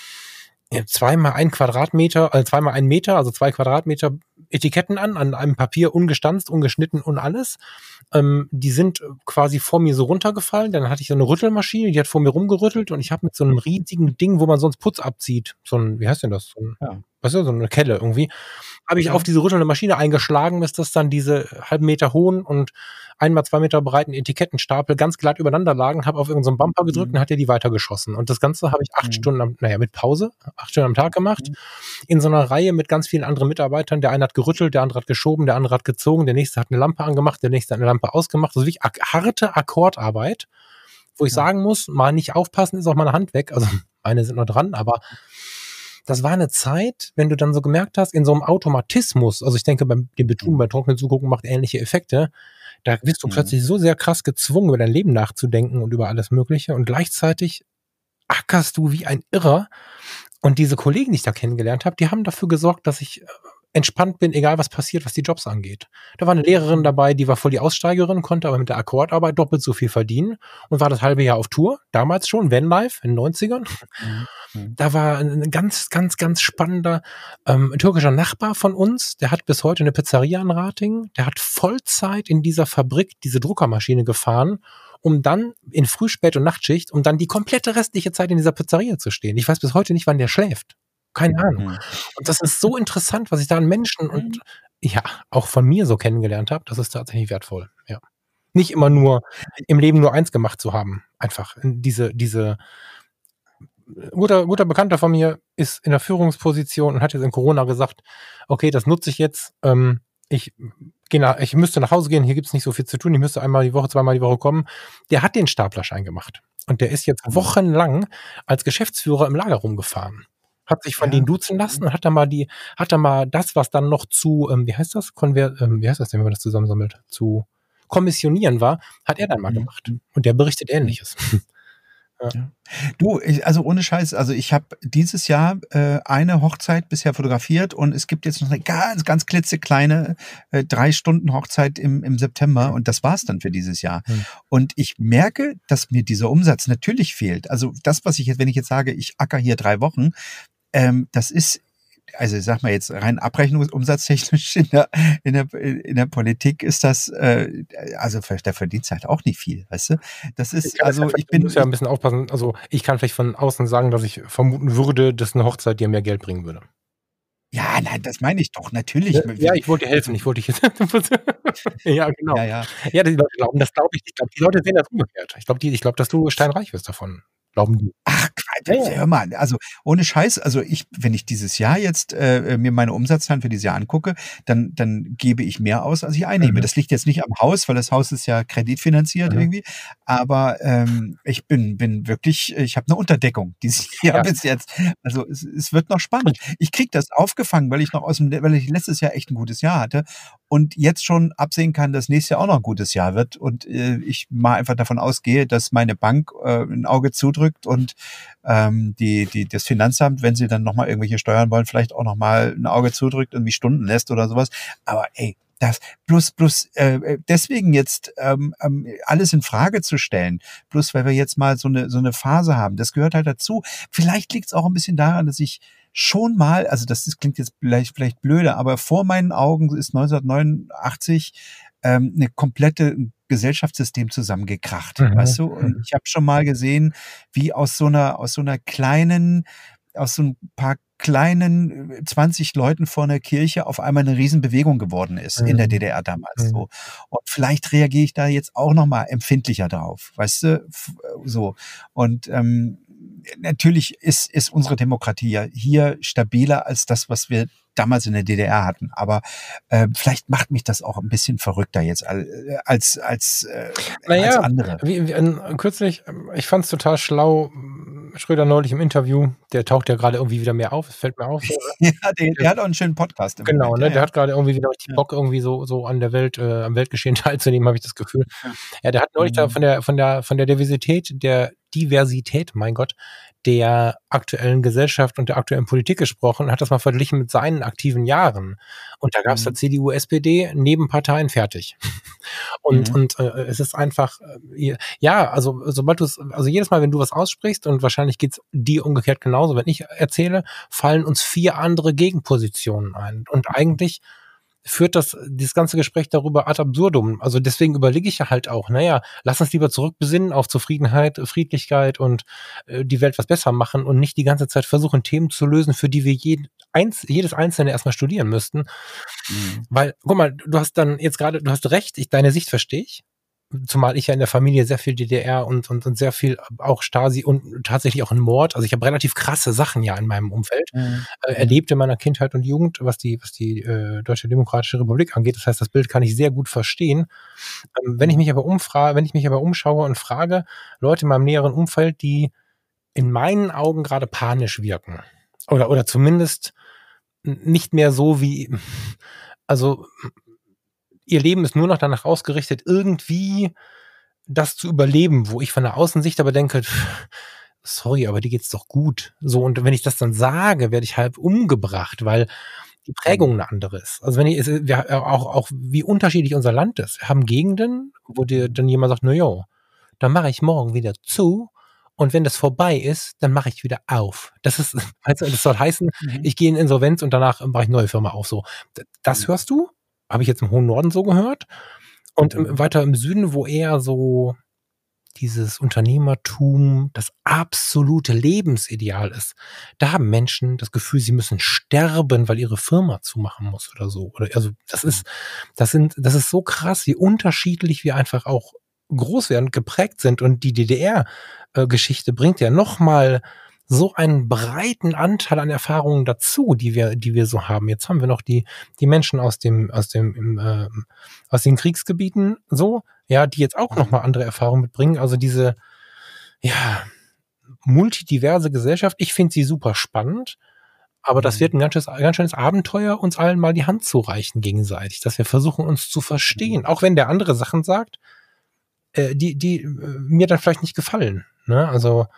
ja, zweimal ein Quadratmeter, also zweimal ein Meter, also zwei Quadratmeter Etiketten an, an einem Papier, ungestanzt, ungeschnitten und alles. Ähm, die sind quasi vor mir so runtergefallen. Dann hatte ich so eine Rüttelmaschine, die hat vor mir rumgerüttelt und ich habe mit so einem riesigen Ding, wo man sonst Putz abzieht, so ein, wie heißt denn das? So ein, ja. Weißt du, so eine Kelle irgendwie, habe ich ja. auf diese rüttelnde Maschine eingeschlagen, bis das dann diese halben Meter hohen und einmal zwei Meter breiten Etikettenstapel ganz glatt übereinander lagen, habe auf irgendeinen so Bumper gedrückt mhm. und hat dir die weitergeschossen. Und das Ganze habe ich acht mhm. Stunden, am, naja, mit Pause, acht Stunden am Tag gemacht, mhm. in so einer Reihe mit ganz vielen anderen Mitarbeitern. Der eine hat gerüttelt, der andere hat geschoben, der andere hat gezogen, der nächste hat eine Lampe angemacht, der nächste hat eine Lampe ausgemacht. Also wirklich ak- harte Akkordarbeit, wo ich ja. sagen muss, mal nicht aufpassen, ist auch meine Hand weg. Also meine sind noch dran, aber das war eine Zeit, wenn du dann so gemerkt hast, in so einem Automatismus, also ich denke, beim dem Betonen, bei trockenen Zugucken macht ähnliche Effekte, da bist du mhm. plötzlich so sehr krass gezwungen, über dein Leben nachzudenken und über alles Mögliche und gleichzeitig ackerst du wie ein Irrer. Und diese Kollegen, die ich da kennengelernt habe, die haben dafür gesorgt, dass ich entspannt bin, egal was passiert, was die Jobs angeht. Da war eine Lehrerin dabei, die war voll die Aussteigerin, konnte aber mit der Akkordarbeit doppelt so viel verdienen und war das halbe Jahr auf Tour, damals schon, Vanlife in den neunzigern. Mhm. Da war ein ganz, ganz, ganz spannender ähm, türkischer Nachbar von uns, der hat bis heute eine Pizzeria in Ratingen, der hat Vollzeit in dieser Fabrik diese Druckermaschine gefahren, um dann in Früh-, Spät- und Nachtschicht, um dann die komplette restliche Zeit in dieser Pizzeria zu stehen. Ich weiß bis heute nicht, wann der schläft. Keine Ahnung. Mhm. Und das ist so interessant, was ich da an Menschen und ja, auch von mir so kennengelernt habe. Das ist tatsächlich wertvoll. Ja. Nicht immer nur im Leben nur eins gemacht zu haben. Einfach diese, diese, guter, guter Bekannter von mir ist in der Führungsposition und hat jetzt in Corona gesagt, okay, das nutze ich jetzt. Ähm, ich gehe nach, ich müsste nach Hause gehen, hier gibt's nicht so viel zu tun, ich müsste einmal die Woche, zweimal die Woche kommen. Der hat den Staplerschein gemacht. Und der ist jetzt wochenlang als Geschäftsführer im Lager rumgefahren. Hat sich von ja. denen duzen lassen und hat da mal die, hat da mal das, was dann noch zu, ähm, wie heißt das? Konver, ähm, wie heißt das denn, wenn man das zusammensammelt? Zu kommissionieren war, hat er dann mal gemacht. Und der berichtet Ähnliches. Ja. Ja. Du, ich, also ohne Scheiß, also ich habe dieses Jahr äh, eine Hochzeit bisher fotografiert und es gibt jetzt noch eine ganz, ganz klitzekleine äh, drei Stunden Hochzeit im, im September und das war's dann für dieses Jahr. Mhm. Und ich merke, dass mir dieser Umsatz natürlich fehlt. Also das, was ich jetzt, wenn ich jetzt sage, ich acker hier drei Wochen, ähm, das ist, also ich sag mal jetzt rein abrechnungsumsatztechnisch in der, in der, in der Politik ist das, äh, also da verdient halt auch nicht viel, weißt du? Das ist, ich also ich bin... Ich muss ja ein bisschen aufpassen, also ich kann vielleicht von außen sagen, dass ich vermuten würde, dass eine Hochzeit dir mehr Geld bringen würde. Ja, nein, das meine ich doch, natürlich. Ja, ja, ich wollte dir helfen, ich wollte dich jetzt... ja, genau. Ja, ja. Ja, die Leute glauben, das glaube ich, ich glaube, die Leute sehen das umgekehrt. Ich glaube, die, ich glaube, dass du steinreich wirst davon. Glauben die. Ach, Quatsch, ja, hör mal, also ohne Scheiß, also ich, wenn ich dieses Jahr jetzt äh, mir meine Umsatzzahlen für dieses Jahr angucke, dann, dann gebe ich mehr aus, als ich einnehme. Mhm. Das liegt jetzt nicht am Haus, weil das Haus ist ja kreditfinanziert mhm. irgendwie, aber ähm, ich bin, bin wirklich, ich habe eine Unterdeckung dieses Jahr ja. bis jetzt. Also es, es wird noch spannend. Ich krieg das aufgefangen, weil ich noch aus dem, weil ich letztes Jahr echt ein gutes Jahr hatte und jetzt schon absehen kann, dass nächstes Jahr auch noch ein gutes Jahr wird und äh, ich mal einfach davon ausgehe, dass meine Bank äh, ein Auge zudrückt und ähm, die, die, das Finanzamt, wenn sie dann nochmal irgendwelche Steuern wollen, vielleicht auch nochmal ein Auge zudrückt und mich Stunden lässt oder sowas. Aber ey, das plus plus äh, deswegen jetzt ähm, alles in Frage zu stellen, plus weil wir jetzt mal so eine so eine Phase haben, das gehört halt dazu. Vielleicht liegt es auch ein bisschen daran, dass ich schon mal, also das, das klingt jetzt vielleicht vielleicht blöde, aber vor meinen Augen ist neunzehnhundertneunundachtzig ähm, eine komplette Gesellschaftssystem zusammengekracht, mhm. weißt du? Und ich habe schon mal gesehen, wie aus so einer aus so einer kleinen, aus so ein paar kleinen zwanzig Leuten vor einer Kirche auf einmal eine Riesenbewegung geworden ist mhm. in der D D R damals. Mhm. So. Und vielleicht reagiere ich da jetzt auch noch mal empfindlicher drauf, weißt du? So. Und ähm, natürlich ist, ist unsere Demokratie ja hier stabiler als das, was wir damals in der D D R hatten. Aber äh, vielleicht macht mich das auch ein bisschen verrückter jetzt als als als, äh, naja, als andere. Wie, wie, äh, kürzlich, ich fand es total schlau, Schröder neulich im Interview, der taucht ja gerade irgendwie wieder mehr auf, es fällt mir auf. So, ja, der, der hat auch einen schönen Podcast. Genau, Moment, ne, ja, der hat gerade irgendwie wieder richtig Bock, irgendwie so so an der Welt, äh, am Weltgeschehen teilzunehmen, habe ich das Gefühl. Ja, ja der hat neulich mhm. da von der von der von der Diversität, der Diversität, mein Gott, der aktuellen Gesellschaft und der aktuellen Politik gesprochen und hat das mal verglichen mit seinen aktiven Jahren. Und da gab es mhm. da C D U, S P D, Nebenparteien fertig. Und, mhm. und äh, es ist einfach, äh, ja, also sobald du es, also jedes Mal, wenn du was aussprichst, und wahrscheinlich geht's dir umgekehrt genauso, wenn ich erzähle, fallen uns vier andere Gegenpositionen ein. Und eigentlich führt das, dieses ganze Gespräch darüber ad absurdum. Also deswegen überlege ich ja halt auch, naja, lass uns lieber zurückbesinnen auf Zufriedenheit, Friedlichkeit und äh, die Welt was besser machen und nicht die ganze Zeit versuchen, Themen zu lösen, für die wir jeden, eins, jedes Einzelne erstmal studieren müssten. Mhm. Weil, guck mal, du hast dann jetzt gerade, du hast recht, ich, deine Sicht verstehe ich. Zumal ich ja in der Familie sehr viel D D R und, und, und sehr viel auch Stasi und tatsächlich auch einen Mord. Also ich habe relativ krasse Sachen ja in meinem Umfeld mhm. äh, erlebt in meiner Kindheit und Jugend, was die, was die äh, Deutsche Demokratische Republik angeht. Das heißt, das Bild kann ich sehr gut verstehen. Ähm, wenn ich mich aber umfrage, wenn ich mich aber umschaue und frage, Leute in meinem näheren Umfeld, die in meinen Augen gerade panisch wirken oder, oder zumindest nicht mehr so wie, also ihr Leben ist nur noch danach ausgerichtet, irgendwie das zu überleben, wo ich von der Außensicht aber denke, sorry, aber dir geht's doch gut. So, und wenn ich das dann sage, werde ich halb umgebracht, weil die Prägung eine andere ist. Also wenn ich, wir, auch, auch wie unterschiedlich unser Land ist. Wir haben Gegenden, wo dir dann jemand sagt, na jo, dann mache ich morgen wieder zu und wenn das vorbei ist, dann mache ich wieder auf. Das ist, also das soll heißen, mhm. ich gehe in Insolvenz und danach mache ich eine neue Firma auf. So, das mhm. hörst du? Habe ich jetzt im hohen Norden so gehört. Und im, weiter im Süden, wo eher so dieses Unternehmertum das absolute Lebensideal ist, da haben Menschen das Gefühl, sie müssen sterben, weil ihre Firma zumachen muss oder so. Oder also das ist, das sind, das ist so krass, wie unterschiedlich wir einfach auch groß werden, geprägt sind. Und die D D R-Geschichte bringt ja nochmal so einen breiten Anteil an Erfahrungen dazu, die wir, die wir so haben. Jetzt haben wir noch die, die Menschen aus dem, aus dem, im, äh, aus den Kriegsgebieten so, ja, die jetzt auch nochmal andere Erfahrungen mitbringen. Also diese, ja, multidiverse Gesellschaft. Ich finde sie super spannend, aber das wird ein ganz schönes, ganz schönes Abenteuer, uns allen mal die Hand zu reichen gegenseitig, dass wir versuchen, uns zu verstehen. Auch wenn der andere Sachen sagt, äh, die, die äh, mir dann vielleicht nicht gefallen. Ne? Also,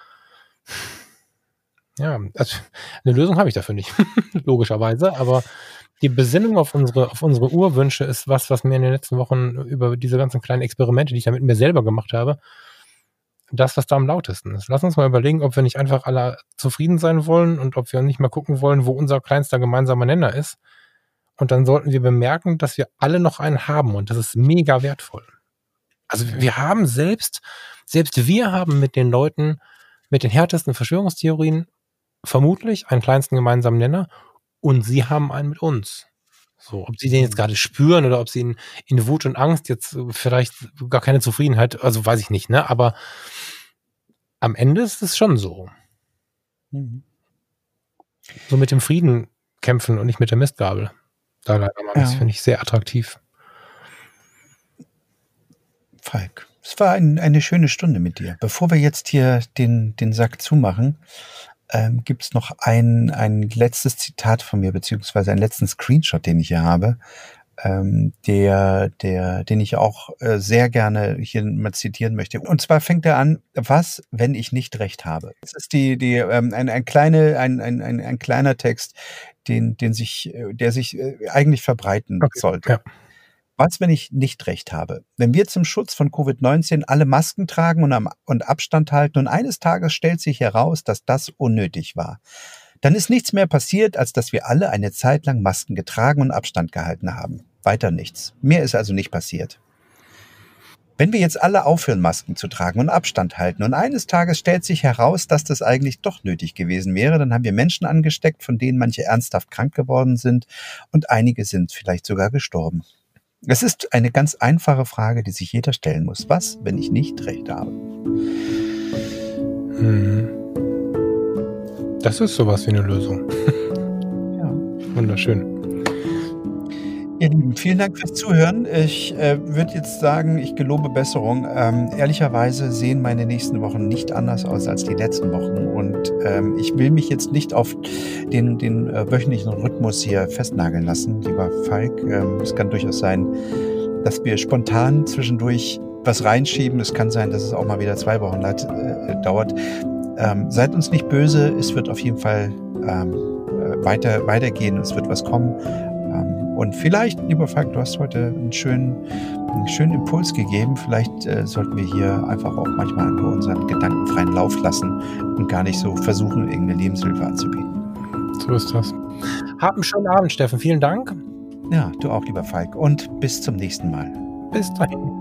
ja, also eine Lösung habe ich dafür nicht, logischerweise, aber die Besinnung auf unsere, auf unsere Urwünsche ist was, was mir in den letzten Wochen über diese ganzen kleinen Experimente, die ich da mit mir selber gemacht habe, das, was da am lautesten ist. Lass uns mal überlegen, ob wir nicht einfach alle zufrieden sein wollen und ob wir nicht mal gucken wollen, wo unser kleinster gemeinsamer Nenner ist. Und dann sollten wir bemerken, dass wir alle noch einen haben und das ist mega wertvoll. Also wir haben selbst, selbst wir haben mit den Leuten, mit den härtesten Verschwörungstheorien vermutlich einen kleinsten gemeinsamen Nenner und sie haben einen mit uns. So, ob sie den jetzt gerade spüren oder ob sie in, in Wut und Angst jetzt vielleicht gar keine Zufriedenheit, also weiß ich nicht, ne? Aber am Ende ist es schon so. Mhm. So mit dem Frieden kämpfen und nicht mit der Mistgabel. Da leider mal, ja. Das finde ich sehr attraktiv. Falk, es war ein, eine schöne Stunde mit dir. Bevor wir jetzt hier den, den Sack zumachen, ähm, gibt es noch ein, ein letztes Zitat von mir, beziehungsweise einen letzten Screenshot, den ich hier habe, ähm, der, der, den ich auch äh, sehr gerne hier mal zitieren möchte. Und zwar fängt er an, was, wenn ich nicht recht habe? Das ist die, die, ähm, ein, ein, kleine, ein, ein, ein, ein kleiner Text, den, den sich, der sich äh, eigentlich verbreiten okay, sollte. Ja. Was, wenn ich nicht recht habe? Wenn wir zum Schutz von Covid neunzehn alle Masken tragen und, am, und Abstand halten und eines Tages stellt sich heraus, dass das unnötig war, dann ist nichts mehr passiert, als dass wir alle eine Zeit lang Masken getragen und Abstand gehalten haben. Weiter nichts. Mehr ist also nicht passiert. Wenn wir jetzt alle aufhören, Masken zu tragen und Abstand halten und eines Tages stellt sich heraus, dass das eigentlich doch nötig gewesen wäre, dann haben wir Menschen angesteckt, von denen manche ernsthaft krank geworden sind und einige sind vielleicht sogar gestorben. Es ist eine ganz einfache Frage, die sich jeder stellen muss. Was, wenn ich nicht recht habe? Hm. Das ist sowas wie eine Lösung. Ja. Wunderschön. Ihr Lieben, vielen Dank fürs Zuhören. Ich äh, würde jetzt sagen, ich gelobe Besserung. Ähm, ehrlicherweise sehen meine nächsten Wochen nicht anders aus als die letzten Wochen. Und ähm, ich will mich jetzt nicht auf den, den äh, wöchentlichen Rhythmus hier festnageln lassen, lieber Falk. Ähm, es kann durchaus sein, dass wir spontan zwischendurch was reinschieben. Es kann sein, dass es auch mal wieder zwei Wochen leid, äh, dauert. Ähm, seid uns nicht böse. Es wird auf jeden Fall ähm, weiter, weitergehen. Es wird was kommen. Und vielleicht, lieber Falk, du hast heute einen schönen, einen schönen Impuls gegeben. Vielleicht äh, sollten wir hier einfach auch manchmal nur unseren Gedanken freien Lauf lassen und gar nicht so versuchen, irgendeine Lebenshilfe anzubieten. So ist das. Hab einen schönen Abend, Steffen. Vielen Dank. Ja, du auch, lieber Falk. Und bis zum nächsten Mal. Bis dahin.